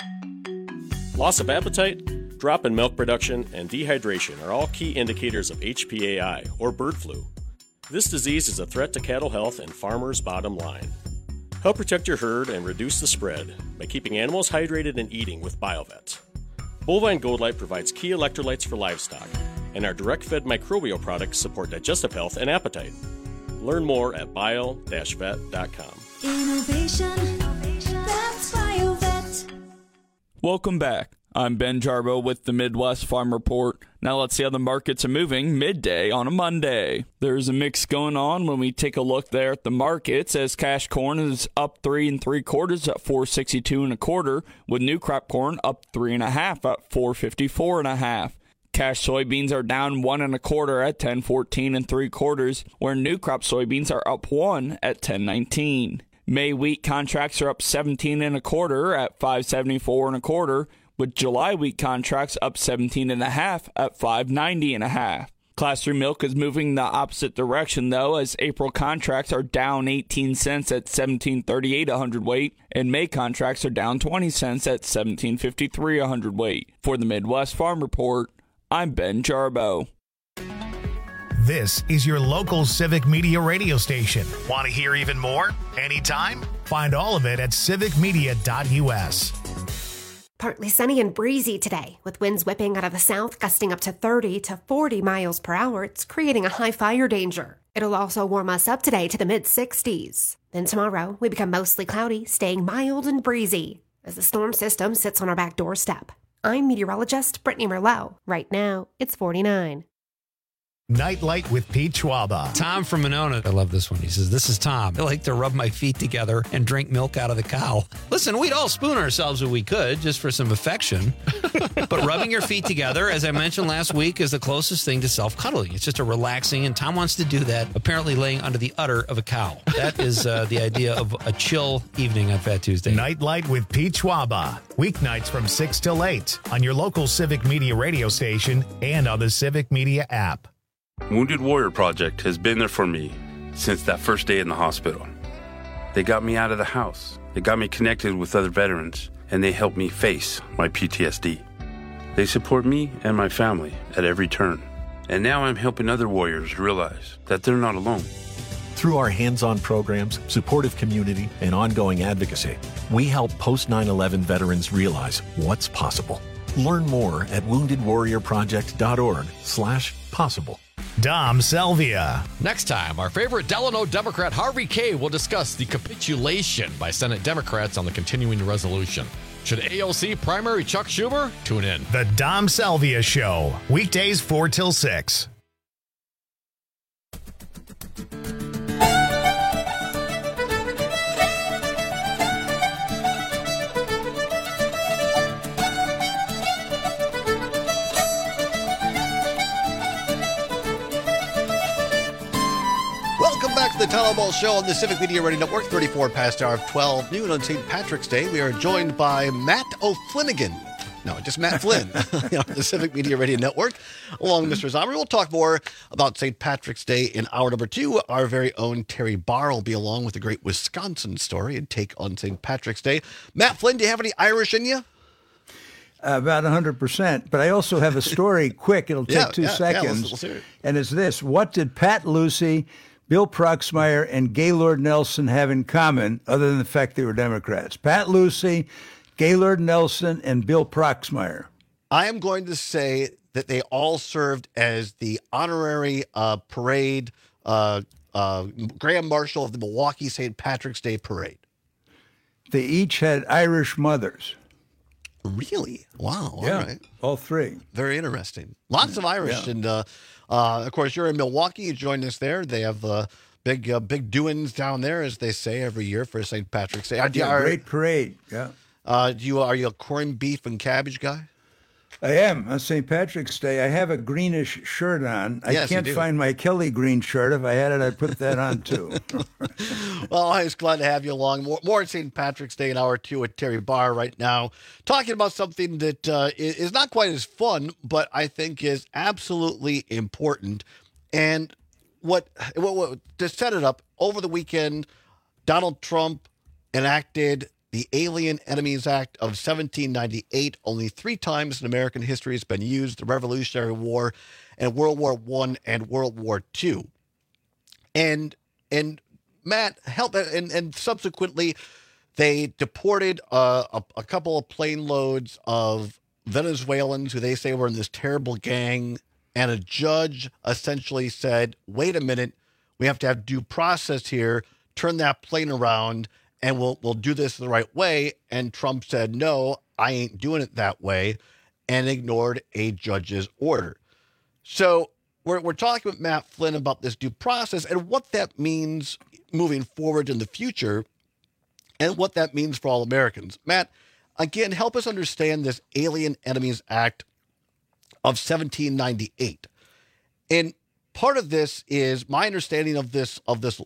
Loss of appetite, drop in milk production, and dehydration are all key indicators of HPAI, or bird flu. This disease is a threat to cattle health and farmers' bottom line. Help protect your herd and reduce the spread by keeping animals hydrated and eating with BioVet. Bovine Gold Light provides key electrolytes for livestock, and our direct-fed microbial products support digestive health and appetite. Learn more at bio-vet.com. Innovation, that's BioVet. Welcome back. I'm Ben Jarbo with the Midwest Farm Report. Now let's see how the markets are moving midday on a Monday. There's a mix going on when we take a look there at the markets, as cash corn is up 3 3/4 at $4.62 1/4, with new crop corn up 3 1/2 at $4.54 1/2. Cash soybeans are down 1 1/4 at $10.14 3/4, where new crop soybeans are up 1 at $10.19. May wheat contracts are up 17 1/4 at $5.74 1/4, with July wheat contracts up 17 1/2 at $5.90 1/2. Class 3 milk is moving the opposite direction, though, as April contracts are down 18 cents at $17.38 a hundredweight, and May contracts are down 20 cents at $17.53 a hundredweight. For the Midwest Farm Report, I'm Ben Jarbo. This is your local Civic Media radio station. Want to hear even more? Anytime? Find all of it at civicmedia.us. Partly sunny and breezy today, with winds whipping out of the south, gusting up to 30 to 40 miles per hour. It's creating a high fire danger. It'll also warm us up today to the mid-60s. Then tomorrow, we become mostly cloudy, staying mild and breezy, as the storm system sits on our back doorstep. I'm meteorologist Brittany Merlot. Right now, it's 49. Nightlight with Pete Schwaba. Tom from Monona. I love this one. He says, "This is Tom. I like to rub my feet together and drink milk out of the cow." Listen, we'd all spoon ourselves if we could, just for some affection. But rubbing your feet together, as I mentioned last week, is the closest thing to self-cuddling. It's just a relaxing, and Tom wants to do that, apparently laying under the udder of a cow. That is the idea of a chill evening on Fat Tuesday. Nightlight with Pete Schwaba. Weeknights from 6 till 8 on your local Civic Media radio station and on the Civic Media app. Wounded Warrior Project has been there for me since that first day in the hospital. They got me out of the house. They got me connected with other veterans, and they helped me face my PTSD. They support me and my family at every turn. And now I'm helping other warriors realize that they're not alone. Through our hands-on programs, supportive community, and ongoing advocacy, we help post-9/11 veterans realize what's possible. Learn more at woundedwarriorproject.org/possible. Dom Selvia. Next time, our favorite Delano Democrat Harvey Kaye will discuss the capitulation by Senate Democrats on the continuing resolution. Should AOC primary Chuck Schumer? Tune in. The Dom Salvia Show, weekdays 4 till 6. Welcome back to the Tyler Ball Show on the Civic Media Radio Network, 34 past hour of 12 noon on St. Patrick's Day. We are joined by Matt O'Flanagan. No, just Matt Flynn on the Civic Media Radio Network, along with Mr. Zomri. We'll talk more about St. Patrick's Day in hour number 2. Our very own Terry Barr will be along with a great Wisconsin story and take on St. Patrick's Day. Matt Flynn, do you have any Irish in you? About 100%. But I also have a story quick. It'll take 2 seconds. Let's hear it. And it's this. What did Pat Lucey, Bill Proxmire, and Gaylord Nelson have in common other than the fact they were Democrats? Pat Lucey, Gaylord Nelson, and Bill Proxmire. I am going to say that they all served as the honorary parade grand marshal of the Milwaukee St. Patrick's Day Parade. They each had Irish mothers. Really? Wow. All Yeah, right. all 3. Very interesting. Lots of Irish. Yeah. And, of course, you're in Milwaukee. You joined us there. They have big doings down there, as they say, every year for St. Patrick's Day. Great parade. Yeah. Are you a corned beef and cabbage guy? I am. On St. Patrick's Day, I have a greenish shirt on. I Yes, you can't do. find my Kelly green shirt. If I had it, I'd put that on, too. Well, I was glad to have you along. More St. Patrick's Day in hour 2 with Terry Barr right now, talking about something that is not quite as fun, but I think is absolutely important. And what to set it up, over the weekend, Donald Trump enacted the Alien Enemies Act of 1798. Only 3 times in American history has been used: the Revolutionary War, and World War I and World War II. And Matt helped, and subsequently they deported a couple of plane loads of Venezuelans who they say were in this terrible gang. And a judge essentially said, "Wait a minute, we have to have due process here. Turn that plane around, and we'll do this the right way." And Trump said, "No, I ain't doing it that way," and ignored a judge's order. So we're talking with Matt Flynn about this due process and what that means moving forward in the future, and what that means for all Americans. Matt, again, help us understand this Alien Enemies Act of 1798. And part of this is my understanding of this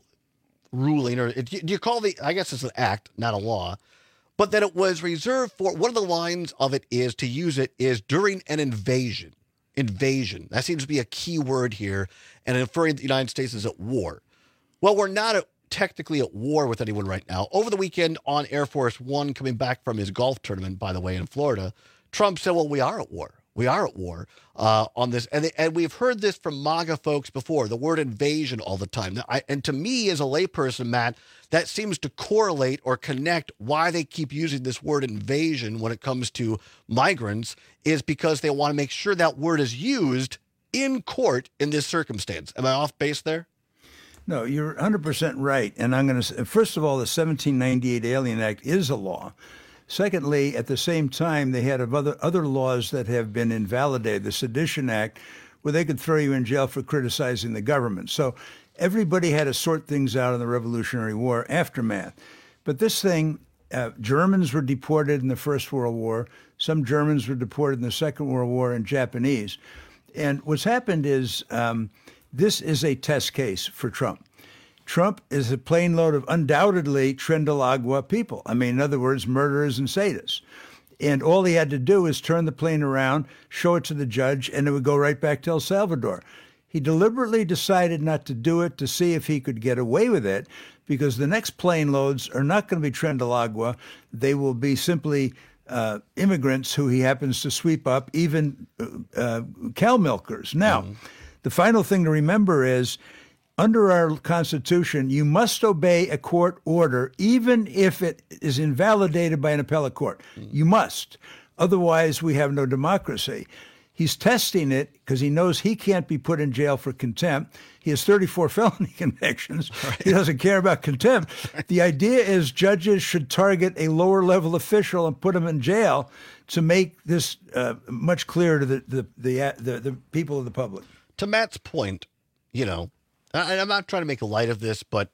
ruling, or do you call I guess it's an act, not a law, but that it was reserved for, one of the lines of it is to use it is during an invasion. Invasion. That seems to be a key word here, and inferring the United States is at war. Well, we're not technically at war with anyone right now. Over the weekend on Air Force One, coming back from his golf tournament, by the way, in Florida, Trump said, well, we are at war. We are at war on this. And we've heard this from MAGA folks before, the word invasion all the time. Now, and to me, as a layperson, Matt, that seems to correlate or connect why they keep using this word invasion when it comes to migrants, is because they want to make sure that word is used in court in this circumstance. Am I off base there? No, you're 100% right. And I'm going to say, first of all, the 1798 Alien Act is a law. Secondly, at the same time, they had other laws that have been invalidated, the Sedition Act, where they could throw you in jail for criticizing the government. So everybody had to sort things out in the Revolutionary War aftermath. But this thing, Germans were deported in the First World War. Some Germans were deported in the Second World War, and Japanese. And what's happened is this is a test case for Trump. Trump is a plane load of undoubtedly Trindalagua people. I mean, in other words, murderers and sadists. And all he had to do is turn the plane around, show it to the judge, and it would go right back to El Salvador. He deliberately decided not to do it to see if he could get away with it, because the next plane loads are not going to be Trindalagua. They will be simply immigrants who he happens to sweep up, even cow milkers. Now, the final thing to remember is, under our Constitution, you must obey a court order, even if it is invalidated by an appellate court. You must. Otherwise, we have no democracy. He's testing it because he knows he can't be put in jail for contempt. He has 34 felony convictions. Right. He doesn't care about contempt. The idea is judges should target a lower level official and put him in jail to make this much clearer to the people of the public. To Matt's point, you know, and I'm not trying to make light of this, but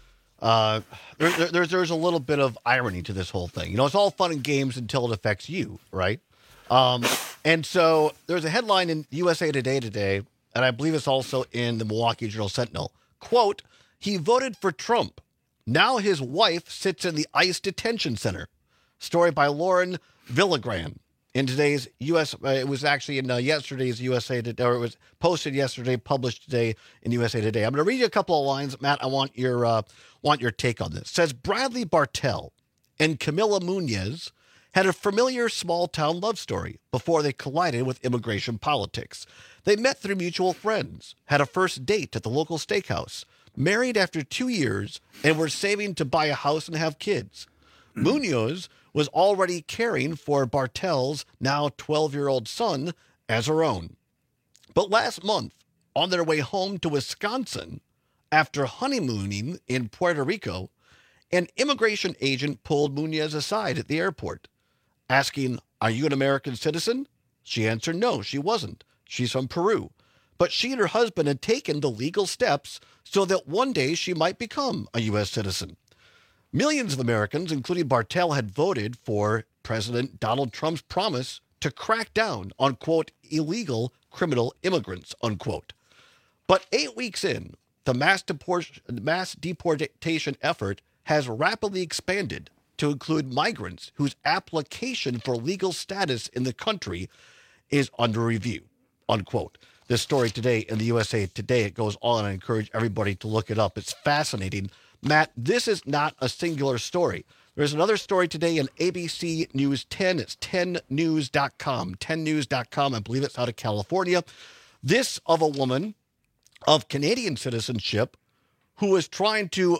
there's a little bit of irony to this whole thing. You know, it's all fun and games until it affects you, right? And so there's a headline in USA today, and I believe it's also in the Milwaukee Journal-Sentinel. Quote, he voted for Trump. Now his wife sits in the ICE detention center. Story by Lauren Villagran in today's it was actually in yesterday's USA Today, or it was posted yesterday, published today in USA Today. I'm going to read you a couple of lines. Matt, I want your take on this. It says, Bradley Bartell and Camila Munoz had a familiar small-town love story before they collided with immigration politics. They met through mutual friends, had a first date at the local steakhouse, married after 2 years, and were saving to buy a house and have kids. Munoz was already caring for Bartell's now 12-year-old son as her own. But last month, on their way home to Wisconsin, after honeymooning in Puerto Rico, an immigration agent pulled Munoz aside at the airport, asking, are you an American citizen? She answered no, she wasn't. She's from Peru. But she and her husband had taken the legal steps so that one day she might become a U.S. citizen. Millions of Americans, including Bartell, had voted for President Donald Trump's promise to crack down on, quote, illegal criminal immigrants, unquote. But 8 weeks in, the mass deportation effort has rapidly expanded to include migrants whose application for legal status in the country is under review, unquote. This story today in the USA Today, it goes on. I encourage everybody to look it up. It's fascinating. Matt, this is not a singular story. There's another story today in ABC News 10. It's 10news.com. 10news.com. I believe it's out of California. This of a woman of Canadian citizenship who was trying to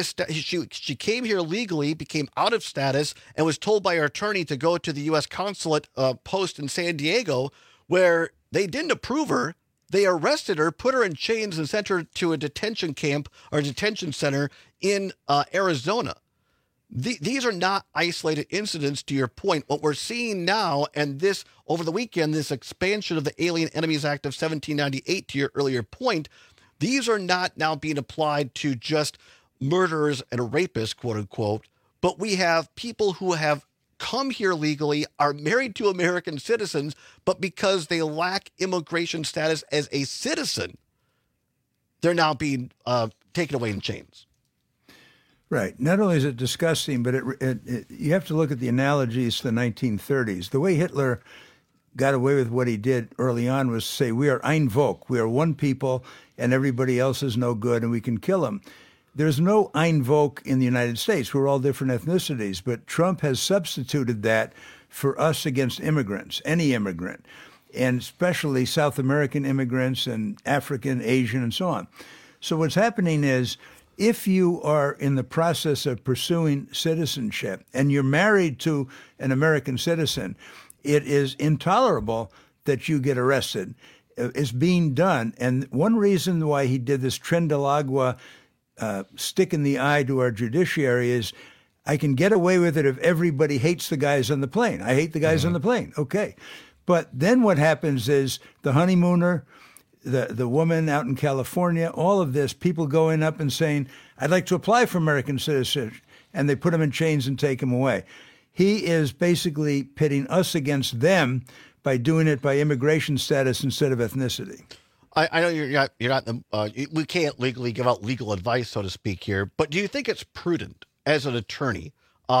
she came here legally, became out of status, and was told by her attorney to go to the U.S. consulate post in San Diego, where they didn't approve her. They arrested her, put her in chains, and sent her to a detention camp or detention center in Arizona. These are not isolated incidents, to your point. What we're seeing now, and this over the weekend, this expansion of the Alien Enemies Act of 1798, to your earlier point, these are not now being applied to just murderers and rapists, quote unquote, but we have people who have come here legally, are married to American citizens, but because they lack immigration status as a citizen, they're now being taken away in chains. Right. Not only is it disgusting, but you have to look at the analogies to the 1930s. The way Hitler got away with what he did early on was to say, we are ein Volk, we are one people, and everybody else is no good, and we can kill them. There's no ein Volk in the United States. We're all different ethnicities, but Trump has substituted that for us against immigrants, any immigrant, and especially South American immigrants and African, Asian, and so on. So what's happening is, if you are in the process of pursuing citizenship and you're married to an American citizen, it is intolerable that you get arrested. It's being done. And one reason why he did this Tren del Agua stick in the eye to our judiciary is, I can get away with it if everybody hates the guys on the plane. I hate the guys on the plane. Okay. But then what happens is the honeymooner, the woman out in California, all of this, people going up and saying, I'd like to apply for American citizenship, and they put them in chains and take them away. He is basically pitting us against them by doing it by immigration status instead of ethnicity. I know you're not we can't legally give out legal advice, so to speak, here, but do you think it's prudent as an attorney,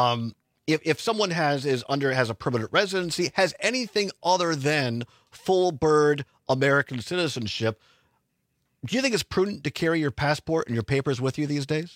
if someone has a permanent residency, has anything other than full bird American citizenship, do you think it's prudent to carry your passport and your papers with you these days?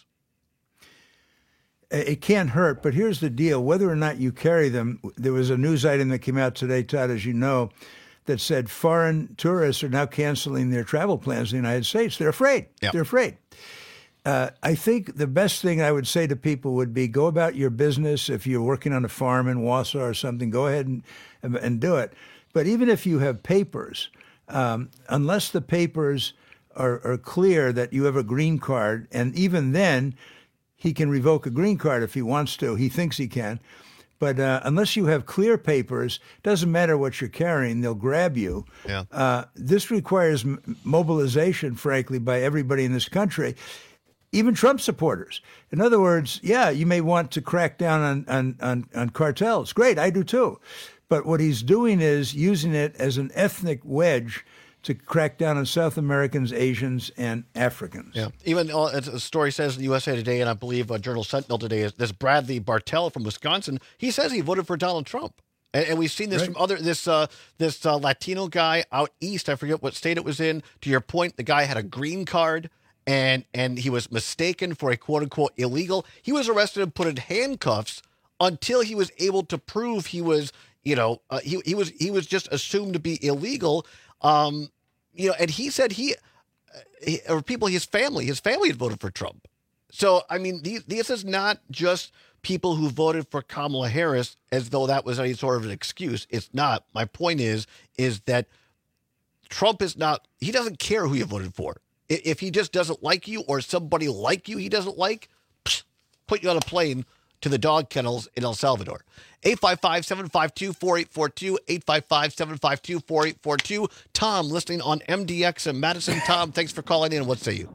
It can't hurt, but here's the deal. Whether or not you carry them, there was a news item that came out today, Todd, as you know, that said foreign tourists are now canceling their travel plans in the United States. They're afraid. Yep. They're afraid. I think the best thing I would say to people would be, go about your business. If you're working on a farm in Wausau or something, go ahead and do it. But even if you have papers, unless the papers are clear that you have a green card, and even then, he can revoke a green card if he wants to. He thinks he can. But unless you have clear papers, doesn't matter what you're carrying, they'll grab you. Yeah. This requires mobilization, frankly, by everybody in this country, even Trump supporters. In other words, yeah, you may want to crack down on cartels. Great, I do too. But what he's doing is using it as an ethnic wedge to crack down on South Americans, Asians, and Africans. Yeah. Even as the story says in USA Today, and I believe Journal Sentinel today, is this Bradley Bartell from Wisconsin. He says he voted for Donald Trump. And we've seen this from other, this Latino guy out east. I forget what state it was in. To your point, the guy had a green card and he was mistaken for a quote unquote illegal. He was arrested and put in handcuffs until he was able to prove he was, he was just assumed to be illegal. And he said his family had voted for Trump. So, I mean, this is not just people who voted for Kamala Harris as though that was any sort of an excuse. It's not. My point is that Trump he doesn't care who you voted for. If he just doesn't like you or somebody like you he doesn't like, put you on a plane to the dog kennels in El Salvador. 855-752-4842, 855-752-4842. Tom, listening on MDX in Madison. Tom, thanks for calling in. What say you?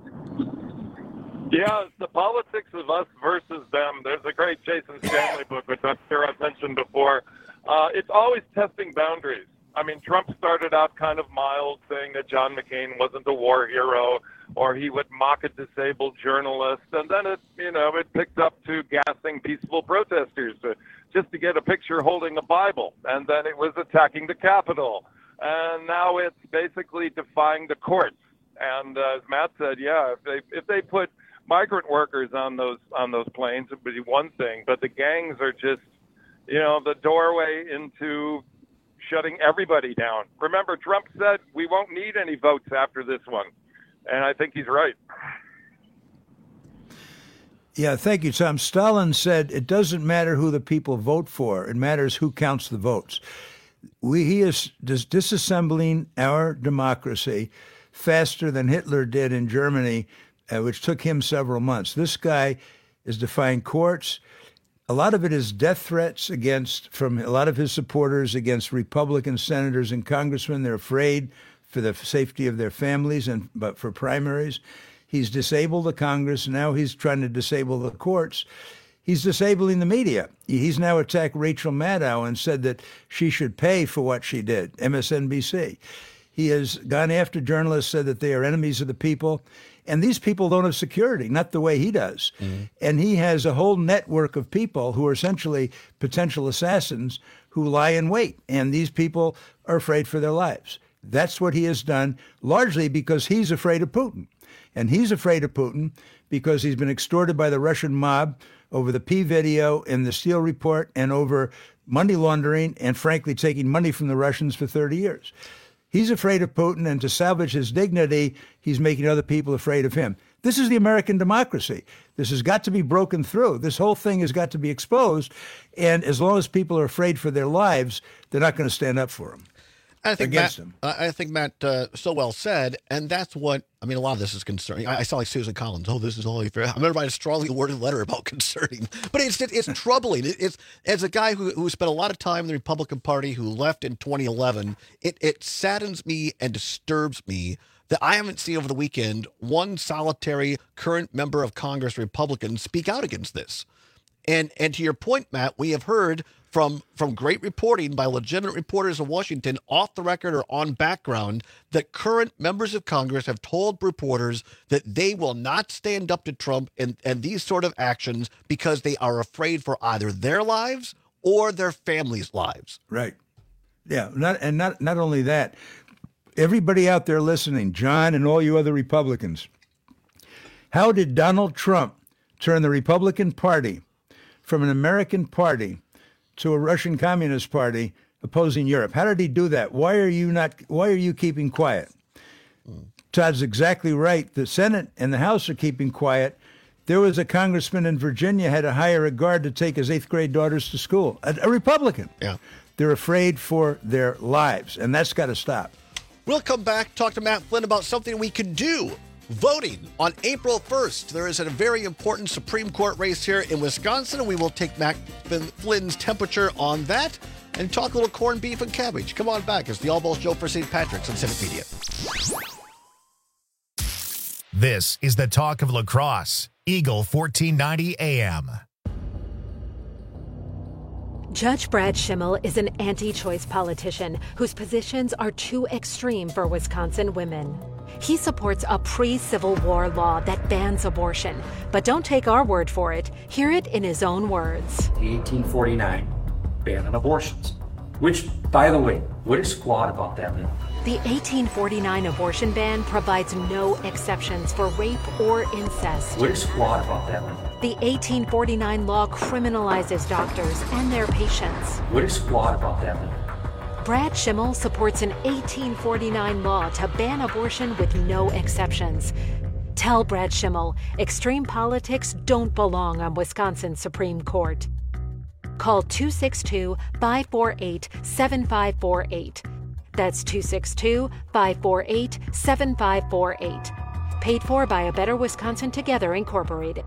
Yeah, the politics of us versus them. There's a great Jason Stanley book, which I'm sure I've mentioned before. It's always testing boundaries. I mean, Trump started out kind of mild, saying that John McCain wasn't a war hero, or he would mock a disabled journalist, and then it picked up to gassing peaceful protesters just to get a picture holding a Bible, and then it was attacking the Capitol, and now it's basically defying the courts. And as Matt said, yeah, if they put migrant workers on those planes, it would be one thing, but the gangs are just, the doorway into shutting everybody down. Remember, Trump said we won't need any votes after this one. And I think he's right. Yeah, thank you, Tom. Stalin said it doesn't matter who the people vote for. It matters who counts the votes. He is disassembling our democracy faster than Hitler did in Germany, which took him several months. This guy is defying courts. A lot of it is death threats from a lot of his supporters against Republican senators and congressmen. They're afraid for the safety of their families but for primaries. He's disabled the Congress. Now he's trying to disable the courts. He's disabling the media. He's now attacked Rachel Maddow and said that she should pay for what she did, MSNBC. He has gone after journalists, said that they are enemies of the people. And these people don't have security, not the way he does. Mm-hmm. And he has a whole network of people who are essentially potential assassins who lie in wait. And these people are afraid for their lives. That's what he has done, largely because he's afraid of Putin. And he's afraid of Putin because he's been extorted by the Russian mob over the P video and the Steele report and over money laundering and, frankly, taking money from the Russians for 30 years. He's afraid of Putin, and to salvage his dignity, he's making other people afraid of him. This is the American democracy. This has got to be broken through. This whole thing has got to be exposed. And as long as people are afraid for their lives, they're not going to stand up for him. I think Matt so well said, and that's what a lot of this is concerning. I saw like Susan Collins. Oh, this is all fair. I'm going to write a strongly worded letter about concerning, but it's troubling. It's as a guy who spent a lot of time in the Republican Party, who left in 2011. It saddens me and disturbs me that I haven't seen over the weekend one solitary current member of Congress, Republican, speak out against this. And to your point, Matt, we have heard from great reporting by legitimate reporters in Washington, off the record or on background, that current members of Congress have told reporters that they will not stand up to Trump and these sort of actions because they are afraid for either their lives or their families' lives. Right. Yeah. Not only that, everybody out there listening, John and all you other Republicans, how did Donald Trump turn the Republican Party from an American party to a Russian Communist Party opposing Europe? How did he do that? Why are you keeping quiet? Todd's exactly right. The Senate and the House are keeping quiet. There was a congressman in Virginia had to hire a guard to take his 8th grade daughters to school. A Republican. Yeah. They're afraid for their lives, and that's got to stop. We'll come back, talk to Matt Flynn about something we could do. Voting on April 1st. There is a very important Supreme Court race here in Wisconsin, and we will take Matt Flynn's temperature on that and talk a little corned beef and cabbage. Come on back. It's the All Balls Show for St. Patrick's on Civic Media. This is the talk of lacrosse. Eagle 1490 AM. Judge Brad Schimmel is an anti-choice politician whose positions are too extreme for Wisconsin women. He supports a pre-Civil War law that bans abortion. But don't take our word for it. Hear it in his own words. The 1849 ban on abortions, which, by the way, what is squat about that? The 1849 abortion ban provides no exceptions for rape or incest. What is squat about that? The 1849 law criminalizes doctors and their patients. What is squat about that? Brad Schimmel supports an 1849 law to ban abortion with no exceptions. Tell Brad Schimmel, extreme politics don't belong on Wisconsin's Supreme Court. Call 262-548-7548. That's 262-548-7548. Paid for by A Better Wisconsin Together, Incorporated.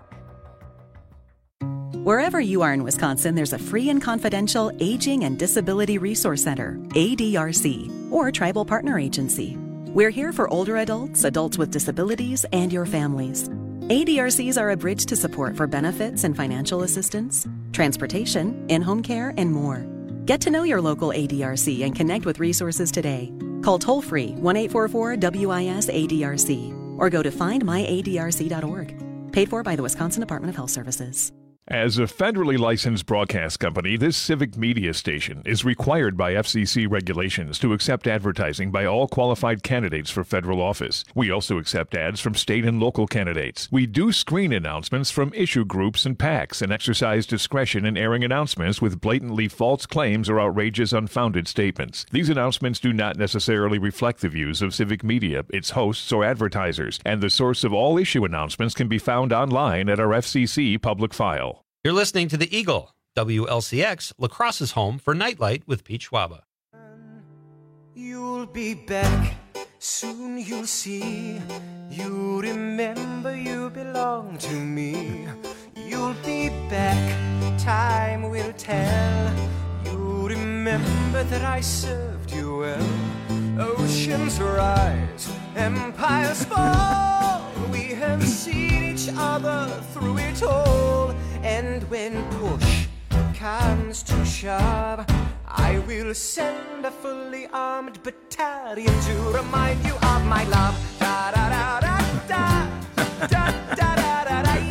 Wherever you are in Wisconsin, there's a free and confidential Aging and Disability Resource Center, ADRC, or Tribal Partner Agency. We're here for older adults, adults with disabilities, and your families. ADRCs are a bridge to support for benefits and financial assistance, transportation, in-home care, and more. Get to know your local ADRC and connect with resources today. Call toll-free 1-844-WIS-ADRC or go to findmyadrc.org. Paid for by the Wisconsin Department of Health Services. As a federally licensed broadcast company, this civic media station is required by FCC regulations to accept advertising by all qualified candidates for federal office. We also accept ads from state and local candidates. We do screen announcements from issue groups and PACs and exercise discretion in airing announcements with blatantly false claims or outrageous unfounded statements. These announcements do not necessarily reflect the views of civic media, its hosts, or advertisers, and the source of all issue announcements can be found online at our FCC public file. You're listening to the Eagle, WLCX, Lacrosse's home for Nightlight with Pete Schwaba. You'll be back, soon you'll see. You remember you belong to me. You'll be back, time will tell. You remember that I served you well. Oceans rise, empires fall. We have seen each other through it all. And when push comes to shove, I will send a fully armed battalion to remind you of my love. Da da da da da da da da da da da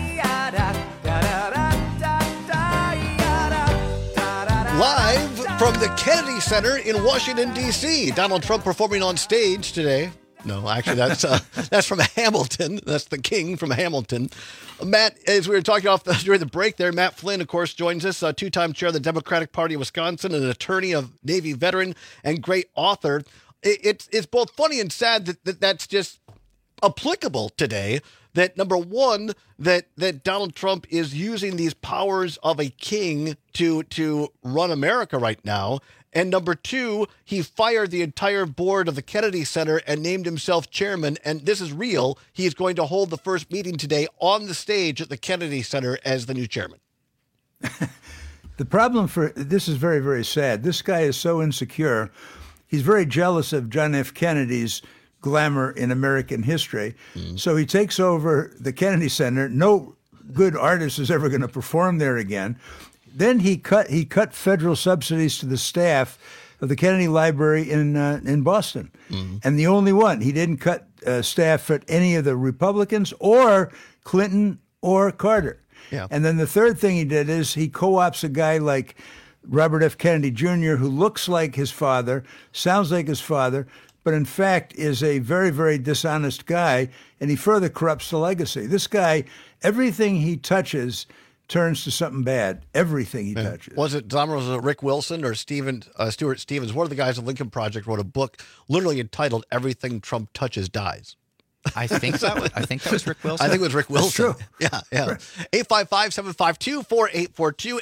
da. Live from the Kennedy Center in Washington, D.C. Donald Trump performing on stage today. No, actually, that's from Hamilton. That's the king from Hamilton. Matt, as we were talking during the break there, Matt Flynn, of course, joins us, two-time chair of the Democratic Party of Wisconsin, an attorney, a Navy veteran, and great author. It's both funny and sad that's just applicable today. That number one, that Donald Trump is using these powers of a king to run America right now. And number two, he fired the entire board of the Kennedy Center and named himself chairman. And this is real. He is going to hold the first meeting today on the stage at the Kennedy Center as the new chairman. The problem for this is very, very sad. This guy is so insecure. He's very jealous of John F. Kennedy's glamour in American history. So he takes over the Kennedy Center. No good artist is ever going to perform there again. Then he cut federal subsidies to the staff of the Kennedy Library in Boston, and the only one he didn't cut staff at any of the Republicans or Clinton or Carter. Yeah. And then the third thing he did is he co-ops a guy like Robert F. Kennedy Jr., who looks like his father, sounds like his father, but in fact is a very, very dishonest guy, and he further corrupts the legacy. This guy, everything he touches turns to something bad. Everything he touches. Was it Rick Wilson or Stuart Stevens? One of the guys at Lincoln Project wrote a book literally entitled "Everything Trump Touches Dies." I think that was Rick Wilson. I think it was Rick Wilson. That's true. Yeah. Right. 855-752-4842.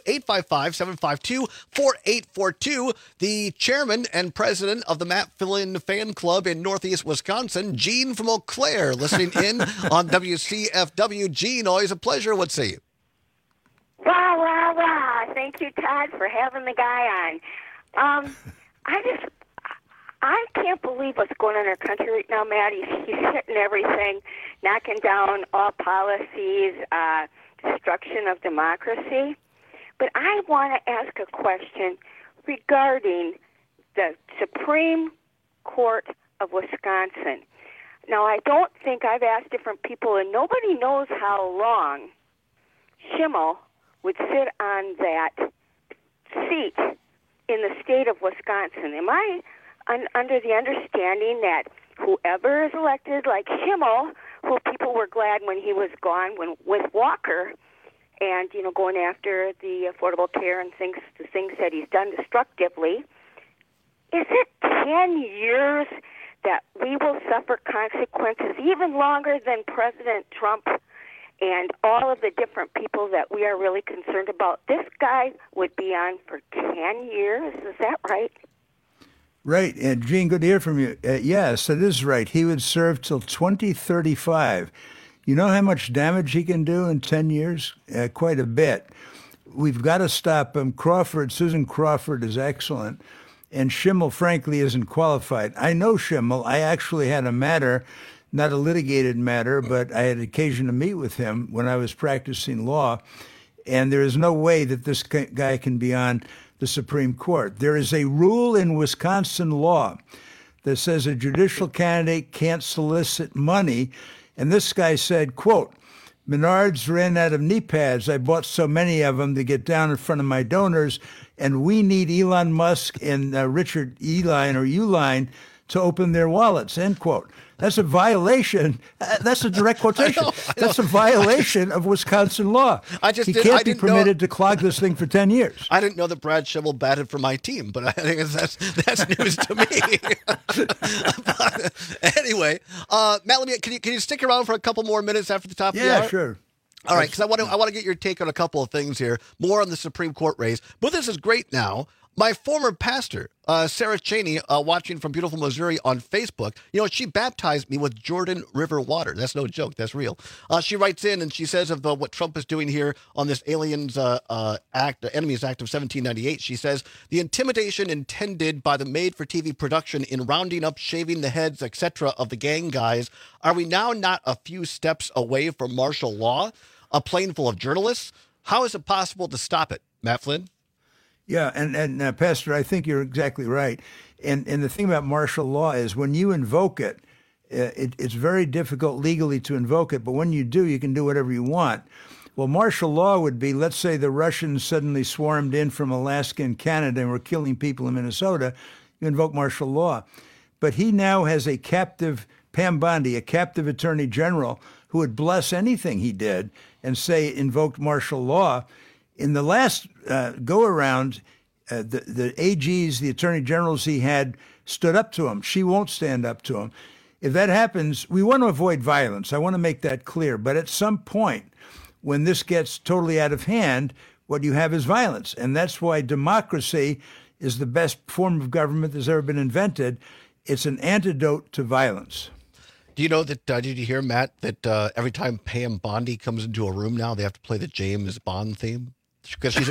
855-752-4842. The chairman and president of the Matt Flynn fan club in Northeast Wisconsin, Gene from Eau Claire, listening in on WCFW. Gene, always a pleasure. What say you? Rah, rah, rah. Thank you, Todd, for having the guy on. I can't believe what's going on in our country right now, Matt. He's hitting everything, knocking down all policies, destruction of democracy. But I want to ask a question regarding the Supreme Court of Wisconsin. Now, I don't think I've asked different people, and nobody knows how long Schimmel would sit on that seat in the state of Wisconsin. Am I under the understanding that whoever is elected, like Schimmel, who people were glad when he was gone, with Walker, and going after the Affordable Care and the things that he's done destructively, is it 10 years that we will suffer consequences even longer than President Trump and all of the different people that we are really concerned about? This guy would be on for 10 years. Is that right? Right. And Gene, good to hear from you. Yes, it is right. He would serve till 2035. You know how much damage he can do in 10 years? Quite a bit. We've got to stop him. Susan Crawford is excellent. And Schimmel, frankly, isn't qualified. I know Schimmel. I actually had a matter, not a litigated matter, but I had occasion to meet with him when I was practicing law. And there is no way that this guy can be on the Supreme Court. There is a rule in Wisconsin law that says a judicial candidate can't solicit money. And this guy said, quote, Menards ran out of knee pads. I bought so many of them to get down in front of my donors. And we need Elon Musk and Richard Uline to open their wallets, end quote. That's a violation. That's a direct quotation. I know. That's a violation of Wisconsin law. He can't be permitted to clog this thing for 10 years. I didn't know that Brad Schimmel batted for my team, but I think that's news to me. But anyway, Matt, can you stick around for a couple more minutes after the top of the hour? Yeah, sure. All right, because I want to get your take on a couple of things here, more on the Supreme Court race. But this is great now. My former pastor, Sarah Cheney, watching from beautiful Missouri on Facebook, she baptized me with Jordan River water. That's no joke. That's real. She writes in and she says of what Trump is doing here on this Aliens Act, Enemies Act of 1798, she says, the intimidation intended by the made-for-TV production in rounding up, shaving the heads, etc. of the gang guys, are we now not a few steps away from martial law? A plane full of journalists? How is it possible to stop it? Matt Flynn? Yeah, and Pastor, I think you're exactly right. And the thing about martial law is when you invoke it, it's very difficult legally to invoke it, but when you do, you can do whatever you want. Well, martial law would be, let's say the Russians suddenly swarmed in from Alaska and Canada and were killing people in Minnesota, you invoke martial law. But he now has a captive, Pam Bondi, a captive attorney general who would bless anything he did and say it invoked martial law. In the last go-around, the AGs, the attorney generals he had, stood up to him. She won't stand up to him. If that happens, we want to avoid violence. I want to make that clear. But at some point, when this gets totally out of hand, what you have is violence. And that's why democracy is the best form of government that's ever been invented. It's an antidote to violence. Do you know that, did you hear, Matt, that every time Pam Bondi comes into a room now, they have to play the James Bond theme? Because she's a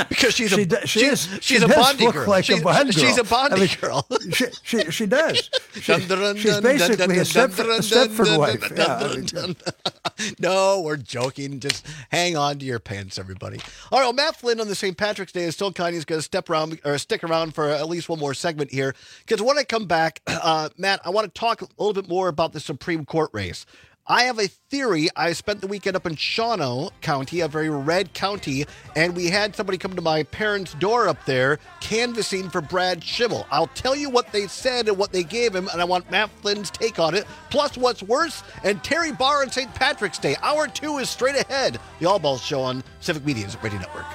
Bondi girl. Like a Bond girl. She's a Bondi girl. She does. She's basically a Stepford wife. Yeah. No, we're joking. Just hang on to your pants, everybody. All right, well, Matt Flynn on the St. Patrick's Day is still kind. He's going to stick around for at least one more segment here. Because when I come back, Matt, I want to talk a little bit more about the Supreme Court race. I have a theory. I spent the weekend up in Shawano County, a very red county, and we had somebody come to my parents' door up there canvassing for Brad Schimmel. I'll tell you what they said and what they gave him, and I want Matt Flynn's take on it, plus what's worse, and Terry Barr on St. Patrick's Day. Hour 2 is straight ahead. The All Balls Show on Civic Media's Radio Network.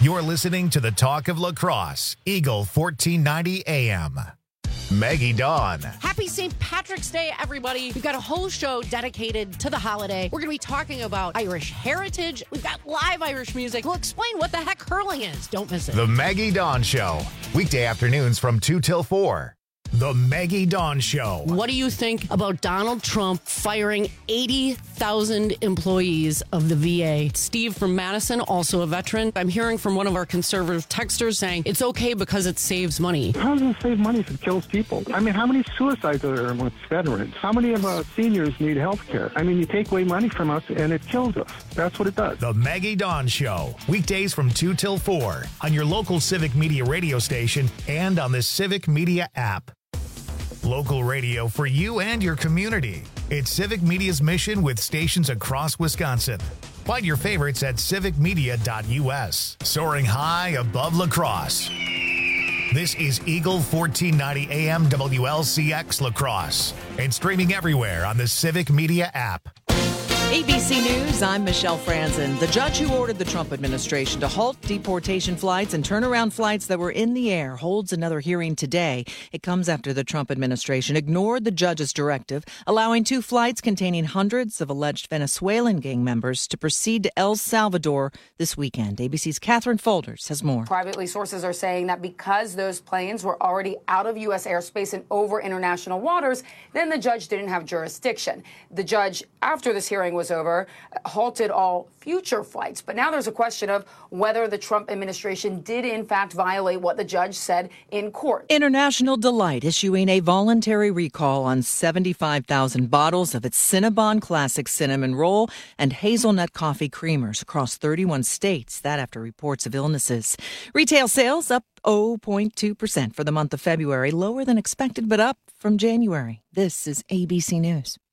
You're listening to the Talk of Lacrosse, Eagle 1490 AM. Maggie Dawn. Happy St. Patrick's Day, everybody. We've got a whole show dedicated to the holiday. We're going to be talking about Irish heritage. We've got live Irish music. We'll explain what the heck hurling is. Don't miss it. The Maggie Dawn Show. Weekday afternoons from 2 till 4. The Maggie Dawn Show. What do you think about Donald Trump firing 80,000 employees of the VA? Steve from Madison, also a veteran. I'm hearing from one of our conservative texters saying it's okay because it saves money. How does it save money if it kills people? I mean, how many suicides are there amongst veterans? How many of our seniors need health care? I mean, you take away money from us and it kills us. That's what it does. The Maggie Dawn Show. Weekdays from 2 till 4 on your local Civic Media radio station and on the Civic Media app. Local radio for you and your community. It's Civic Media's mission with stations across Wisconsin. Find your favorites at civicmedia.us. Soaring high above lacrosse. This is Eagle 1490 AM WLCX Lacrosse and streaming everywhere on the Civic Media app. ABC News, I'm Michelle Franzen. The judge who ordered the Trump administration to halt deportation flights and turnaround flights that were in the air holds another hearing today. It comes after the Trump administration ignored the judge's directive, allowing 2 flights containing hundreds of alleged Venezuelan gang members to proceed to El Salvador this weekend. ABC's Catherine Folders has more. Privately, sources are saying that because those planes were already out of U.S. airspace and over international waters, then the judge didn't have jurisdiction. The judge, after this hearing was over, halted all future flights. But now there's a question of whether the Trump administration did in fact violate what the judge said in court. International Delight issuing a voluntary recall on 75,000 bottles of its Cinnabon Classic Cinnamon Roll and Hazelnut Coffee Creamers across 31 states. That after reports of illnesses. Retail sales up 0.2% for the month of February, lower than expected, but up from January. This is ABC News.